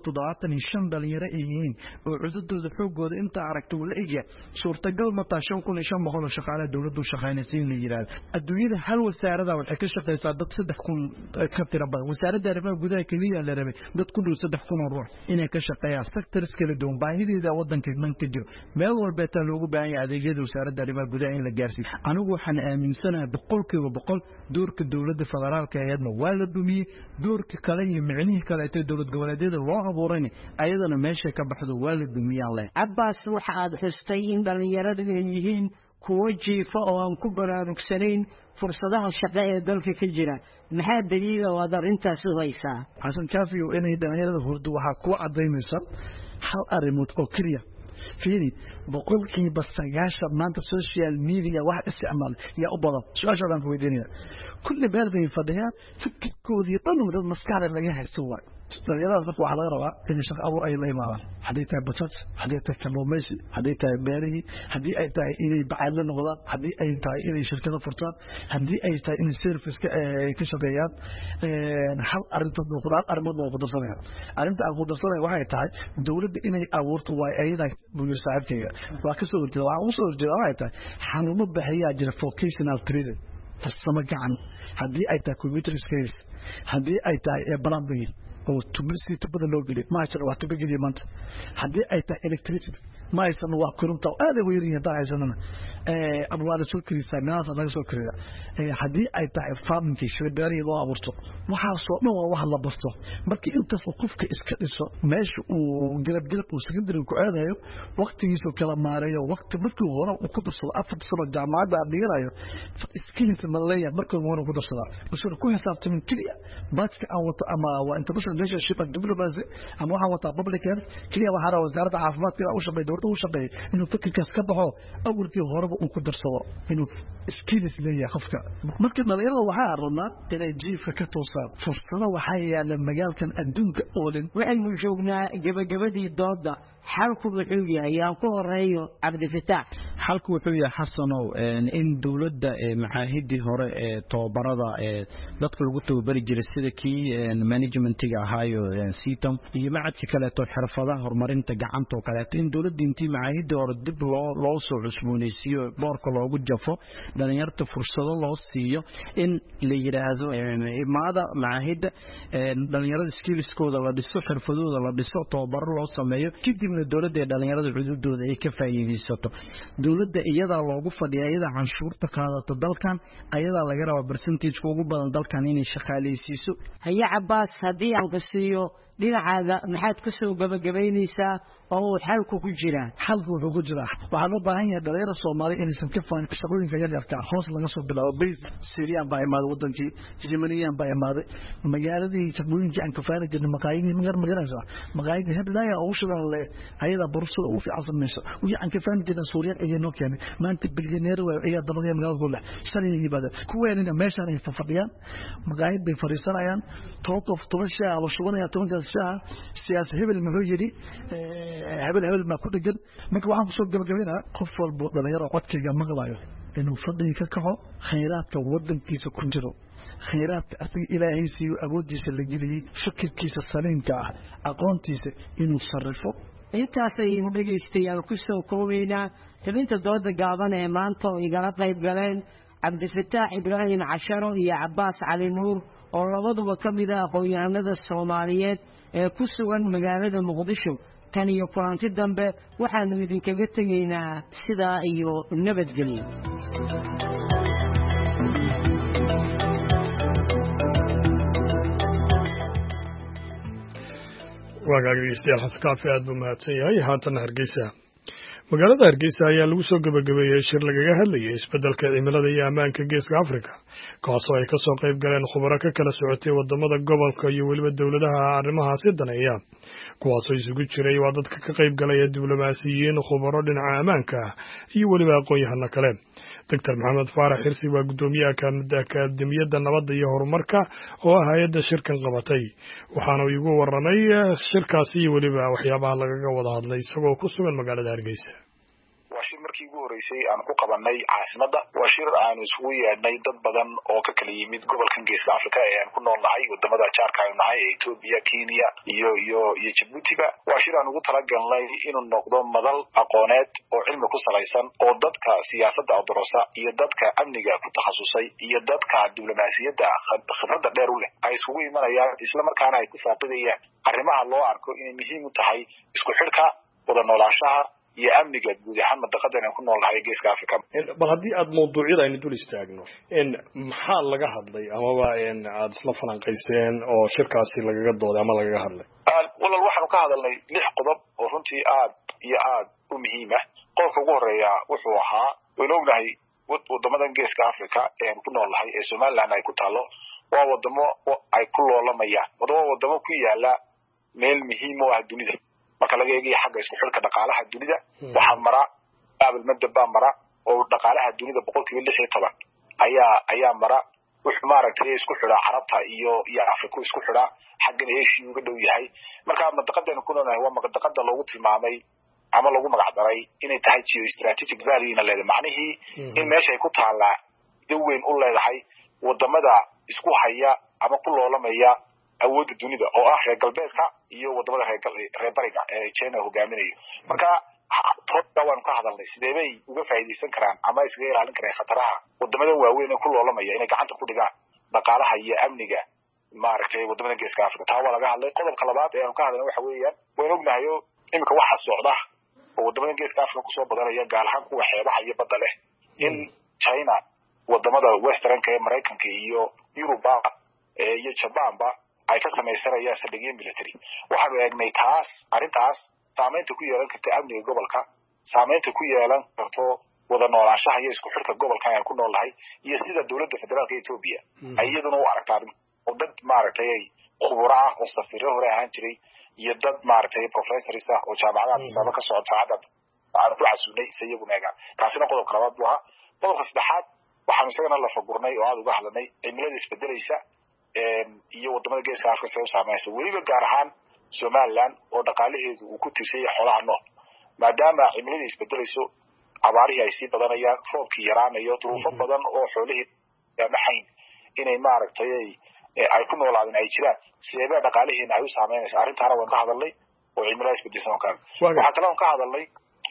75 dhalinyaro ay yihiin oo cududooda xoogooda inta aragto la eegay suurtagal ma tahay 5,500 shaqaale dawladdu shaqaynaysiin la yiraahdo adduunyada hal wasaarada waxay ka shaqeysaa dad 3,000 ka tiro badan wasaaradda arrimaha gudaha kaliya la rabay dad ku dhow 3,000 ruux inay ka shaqeeyaan sectors kala duwan baahideeda wadanka man ka jiro meel walba taa loogu baahan yahay adeegyada wasaaradda arrimaha gudaha in la gaarsiiyo anigu waxaan aaminsanahay 100% doorka dawladda federaalka ayadna waa la dumiyay doorka kale iyo micnihi kale ee dawlad goboleedyada loo abuuray ayadana meesha ka baxdo waa la dumiyay leh Cabbaas waxa aad xustay in dhalinyaradu ay yihiin kuwa jiifa oo aan ku baraarugsanayn fursadaha shaqo ee dalka ka jira maxaa daliil oo aad arintaas u haysaa xasan kaafiyo inay dhalinyarada hurdo waxa ku cadeynaysa hal arrimood oo kaliya fiiri boqolkiiba 9 maanta social media wax isticmaal yaa u badan su'aashadan ku weydiinaya kulli beel bay fadhiyaan fikirkoodii dhan dad maskaxda laga haysto waa dhalinyarada dadku waxa laga rabaa in shaqo abuur ay la imaadaan hadii tahay budget hadii tahay kalluumaysi hadii tahay beerihi hadii ay tahay inay bacad la noqdaan hadii ay tahay inay shirkado furtaan hadii ay tahay in service ka shaqeeyaan hal arinta noqdaan arimood oo qadarsanaya arinta aan qadarsanaya waxay tahay dawladda inay abuurto waa ayada buur saaxiibkayga waa ka soo horjeeda waxa uu soo horjeeda waxay tahay xanuuno bixiyaa jira vocational training farsamo gacan hadii ay tahay computer skills hadii ay tahay plumbing oo tubada loo geliyo ma haysan wax tubo geliyo maanta haddii ay tahay electricity ma haysan waa koronto aad ay weyn yihiin haysanana ama waa la soo kirisaa naasa laga soo kiriyaa haddii ay tahay farming shirbeeri loo abuurto waxa soo dhan waa wax la barto markii inta qofka iska dhiso meesha uu garab uu secondary ku aadayo waqtigiisa kala maareeyo waqti markii hore uu ku darsado 4 sano jaamacadda dhiganayo skills ma leeyahay markii hore ku darsada wuxuu ku xisaabtamin kaliya baadka aan wato ama waa international relationship and diplomacy ama waxa wata public health kaliya waxa rawa wasaaradda caafimaadka u shaqeeyo dowladda u shaqeeyo inuu fikirkaas ka baxo awalkii horeba uu ku darsado inuu skills leeyahay qofka markii dhalinyarada waxa arnaa inay jiifka ka toosaan fursado waxa yaala magaalkan adduunka oo dhan waxaynu joognaa gabagabadii dooda xalku wuxuu yahay aan ku horeeyo Cabdifitaax xalku wuxuu yahay xasanow in dawladda macaahidii hore ee tababarada dadka lagu tababari jiray sida kii managementiga ahaayo sitam iyo macadka kale oo xirfadaha horumarinta gacanta oo kale in dawladda intii macaahidii hore dib loo soo cusboonaysiiyo boorka loogu jafo dhalinyarta fursado loo siiyo in la yiraahdo imaada macaahidda dhalinyarada skillskooda la dhiso xirfadooda la dhiso tababaro loo sameeyo kadibna dawladda dhalinyarada xuduudooda ay ka faa'iideysato dawladda iyada loogu fadhiyo iyada canshuurta qaadato dalkan ayada laga rabo percentage ugu badan dalkan inay shaqaaleysiiso haya Cabbaas hadii aan qasiyo dhinacaada maxaad ka soo gabagabaynaysaa oo xalku ku jira xalku wuxuu ku jira waxa loo baahan yahay dhalinyarada Soomaali inaysan ka faan shaqooyinka yaryarka hoos laga soo bilaabo base Syrian baa imaad wadankii Jimaniyan baa imaad magaaladii shaqooyinka aan ka faan jirnay maqaayadii hadlaaya oo shaqada leh ayada bursada u fiican sameeyso wixii aan ka faan jirnay Suuriya ay noo keenay maanta bilyaneer way ay dabaqay magaalada kule shalay yibada kuweena meeshan ay fafadiyaan maqaayad bay fariisanayaan tobanka ama shubanaya tobanka siyaasi hebel muxuu yiri hebel ma ku dhigan marka waxaan ku soo gabagabeynaa qof walba dhalinyaro codkayga maqlayo inuu fadhiga ka kaco khayraadka wadankiisa ku jiro khayraadka artiga ilaahay siiyo awoodiisa la geliyay fikirkiisa saliimka ah aqoontiisa inuu sarrifo intaas aynu dhegeystayaal ku soo koobaynaa xubinta dooda gaaban ee maanta oo igala qayb galeen Cabdifitaax Ibraahim Casharo iyo Cabbaas Cali Nuur oo labaduba ka mid ah aqoonyahanada Soomaaliyeed ee ku sugan magaalada Muqdisho tan iyo kulanti dambe waxaanu idinkaga tegaynaa sidaa iyo nabadgelyo wagaagaystayaal xaskaafi aad buu mahadsan yahay haatana Hargeysa magaalada Hargeysa ayaa lagu soo gabagabeeyay shir lagaga hadlayay isbeddelka cimilada iyo ammaanka geeska Afrika kaasoo ay ka soo qayb galeen khubaro ka kala socotay wadamada gobolka iyo waliba dawladaha arrimahaasi daneeya kuwaasoo isugu jiray waa dadka ka qayb galaya diblomaasiyiin khubaro dhinaca ammaanka iyo waliba aqoon-yahano kale Dr. Maxamed Faarax Xirsi waa gudoomiyaha akaademiyadda nabadda iyo horumarka oo ah hay'adda shirkan qabatay waxaana uu igu waramay shirkaasi iyo waliba waxyaabaha lagaga wada hadlay isagoo ku sugan magaalada Hargeysa waa shir markii ugu horeysay aan ku qabanay caasimadda waa shir aan isugu yeedhnay dad badan oo ka kala yimid gobolkan geeska Afrika ee aan ku noolnahay wadamada jaarka ah nahay ee Ethiopia, Kenya iyo Djibouti waa shir aan ugu talagalnay inuu noqdo madal aqooneed oo cilmi ku salaysan oo dadka siyaasadda odorosa iyo dadka amniga ku takhasusay iyo dadka diblomaasiyadda khibradda dheer u leh ay isugu imanayaan isla markaana ay ku faaqidayaan arrimaha loo arko inay muhiim u tahay isku xidhka wada noolaanshaha iyo amniga guud ahaan madaqadan aan ku noolnahay geeska Afrika bal haddii aad mawduucyada aynu dul istaagno maxaa laga hadlay amaba aad isla falanqayseen oo shirkaasi lagaga dooday ama lagaga hadlay walal waxaanu ka hadalnay 6 qodob oo runtii aad iyo aad u muhiim ah qodobka ugu horeeya wuxuu ahaa waynu ognahay wadamadan geeska Afrika ee ku noolnahay ee Soomaaliland ay ku taalo waa wadamo ay ku loolamayaan wadamo ku yaala meel muhiim u ah dunida marka laga eego xagga isku xirka dhaqaalaha dunida waxa mara qaabal madaba mara oo dhaqaalaha dunida 16% ayaa mara wuxuu maaragtay isku xira Carabta iyo Afrika isku xira xagga Asia uga dhow yahay marka madaqadan ku noolnahay waa madaqada loogu tilmaamay ama lagu magac daray inay tahay geostrategic value in leedahay macnaheedu in meesha ay ku taala daweyn u leedahay wadamada isku haya ama ku loolamaya awoodda dunida oo ah reer galbeedka iyo wadamada reer bariga ee China hogaaminayo marka toobka waan ka hadalnay sidee bay uga faa'iideysan karaan ama iskaga ilaalin karaan khataraha wadamada waaweyn ee ku loolamaya inay gacanta ku dhigaan dhaqaalaha iyo amniga maaragtay wadamada geeska africa taa waa laga hadlay qodobka labaad ee aan ka hadlayna waxa weeyaan waan ognahayo iminka waxa socda oo wadamada geeska africa kusoo badanaya gaar ahaan kuwa xeebaha iyo badda leh in China wadamada westernka ee Mareykanka iyo Yuruba iyo Japanba ay ka samaysanayaan saldhigyo military waxaanu eegnay taas arrintaas saameynta ku yeelan karta amniga gobolka saameynta ku yeelan karto wada noolaanshaha iyo isku xirka gobolka ay ku noolahay iyo sida dawladda federaalka Ethiopia ay iyaduna u aragtaa oo dad maaragtay khubaro ah oo safiiro hore ahaan jiray iyo dad maaragtay professors ah oo jaamacadaha sabab ka socota cadad aan ku xasuunay iyaguna eega taasina qodobka labaad buu ahaa qodobka saddexaad waxaan isagana la fagurnay oo aad uga hadlanay cimilada isbedelaysa iyo wadamada geeska afrika soo saameeyay weliba gaar ahaan Somaliland oo dhaqaalaheedu uu ku tiirsan yahay xoolaha nool maadaama cimilada isbedelayso abaarihi ay sii badanayaan roobkii yaraanayo duruufo badan oo xoolihii maxayn inay maaragtay ay ku noolaadeen ay jiraan sidee dhaqaalaheena ay u saameynayso arrintaana waan ka hadalnay oo cimilada isbedelsan kan waxa kale oo ka hadalnay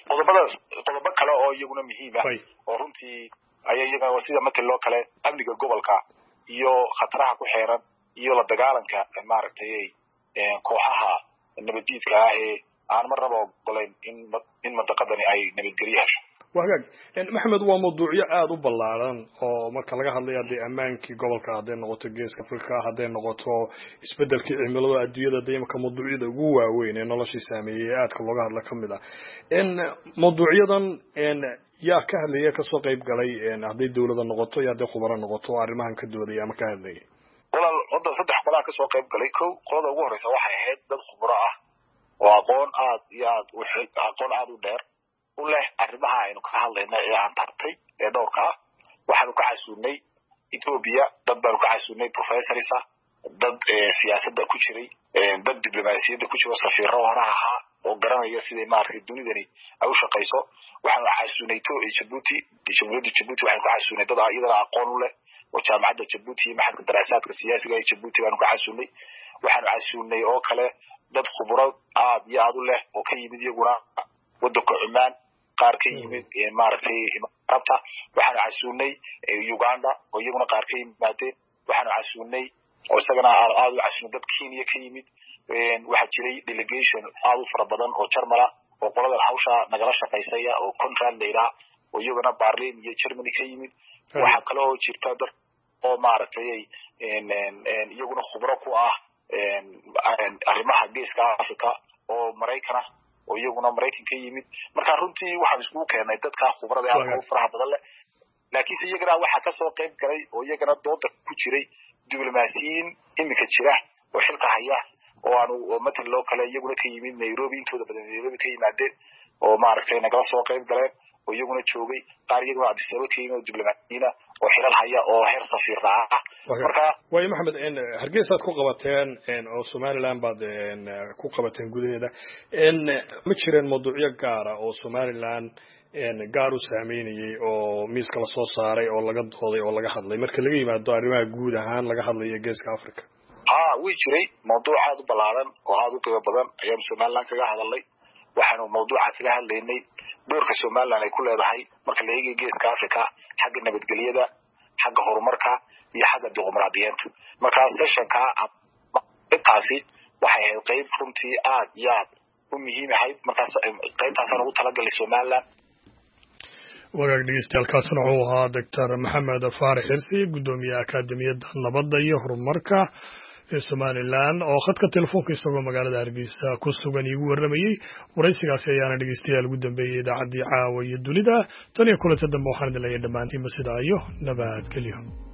qodobo kale oo iyaguna muhiim ah oo runtii ay iyaga sida markii loo kale amniga gobolka iyo khataraha ku xeeran iyo la dagaalanka maaragtay kooxaha nabaddiidka ah ee aan marnaba ogolayn in mantaqadani ay nabadgelyo hesho wagaag maxamed waa mawduucyo aad u ballaaran oo marka laga hadlayo hadday ammaankii gobolka hadday noqoto geeska afrika hadday noqoto isbedelkii cimilada adduunyada dayimka mawduucyada ugu waaweyn ee noloshii saameeyey aadka looga hadla ka mid ah mawduucyadan yaa ka hadlaya kasoo qayb galay hadday dawlada noqoto iyo hadday khubaro noqoto oo arrimahan ka doodaya ama ka hadlayay walaal hadda saddex qolaa kasoo qayb galay qolada ugu horeysa waxay ahayd dad khubaro ah oo aqoon aad iyo aad u dheer u leh arrimaha aynu ka hadlayna ee aan tartay ee dhowrka ah waxaanu ka xasuunay Ethiopia dad baanu ka xasuunay professors ah dad siyaasadda ku jiray dad diblomaasiyadda ku jiro safiiro hore ahaa oo garanaya sida maaragtay dunidani ay u shaqeyso waxaanu xasuunay Djibouti waxaanu ka xasuunay dad iyadana aqoon u leh oo jaamacadda Djibouti iyo maxadka daraasaadka siyaasiga ee Djibouti baanu ka xasuunay waxaanu xasuunay oo kale dad khubaro aad iyo aad u leh oo ka yimid iyaguna waddanka Cumaan qaar ka yimid maaragtay Arabta waxaanu xasuunay Uganda oo iyaguna qaar ka yimaadeen waxaanu xasuunay oo isagana aad u xasuunay dad Kenya ka yimid waxa jiray delegation aad u fara badan oo Jarmal oo qolada hawsha nagala shaqeysaya oo contract leeyahay oo iyaguna Berlin iyo Germany ka yimid waxa kale oo jirta dad oo maaragtay iyaguna khubaro ku ah arrimaha geeska Afrika oo Mareykan oo iyaguna Mareykan ka yimid marka runtii waxaan isku keenay dadka khubarada ah oo faraha badan leh laakiin iyagana waxa ka soo qayb galay oo iyagana dooda ku jiray diblomaasiyiin imika jira oo xilka haya oo aanu matal loo kale iyaguna ka yimid Nairobi intooda badan Nairobi ka yimaadeen oo maaragtay naga soo qayb galeen oo iyaguna joogay qaar iyaguna Addis Ababa ka yimid diblomaasiyiin oo xilal haya oo heer safiir ah marka way maxamed Hargeysa ku qabateen oo Somaliland baad ku qabateen gudaheeda ma jireen mawduucyo gaar ah oo Somaliland gaar u saameynayay oo miiska la soo saaray oo laga dooday oo laga hadlay marka laga yimaado arrimaha guud ahaan laga hadlayo geeska Afrika way jiray mawduuc aad u ballaaran oo aad u qiimo badan ayaan Somaliland kaga hadalay waxaanu mawduuca kaga hadlaynay doorka Somaliland ay ku leedahay marka la eego geeska Afrika xagga nabadgelyada xagga horumarka iyo xagga dimuqraadiyadda marka sessionka taasi waxay ahayd qayb runtii aad iyo aad u muhiim ah markaas qaybtaasna ugu talagalay Somaliland wagaag dhegeystayaal wuxuu ahaa Dr. Maxamed Faarax Xirsi gudoomiyaha Akaademiyadda Nabadda iyo Horumarka ee Somaliland oo khadka telefoonka isagoo magaalada Hargeysa ku sugan igu waramayay waraysigaasi ayaana dhegeystayaal ugu dambeeyay idaacaddii caawa iyo dunida tan iyo kulanta dambe waxaan idin leeyahay dhammaantiinba sidaa iyo nabadgelyo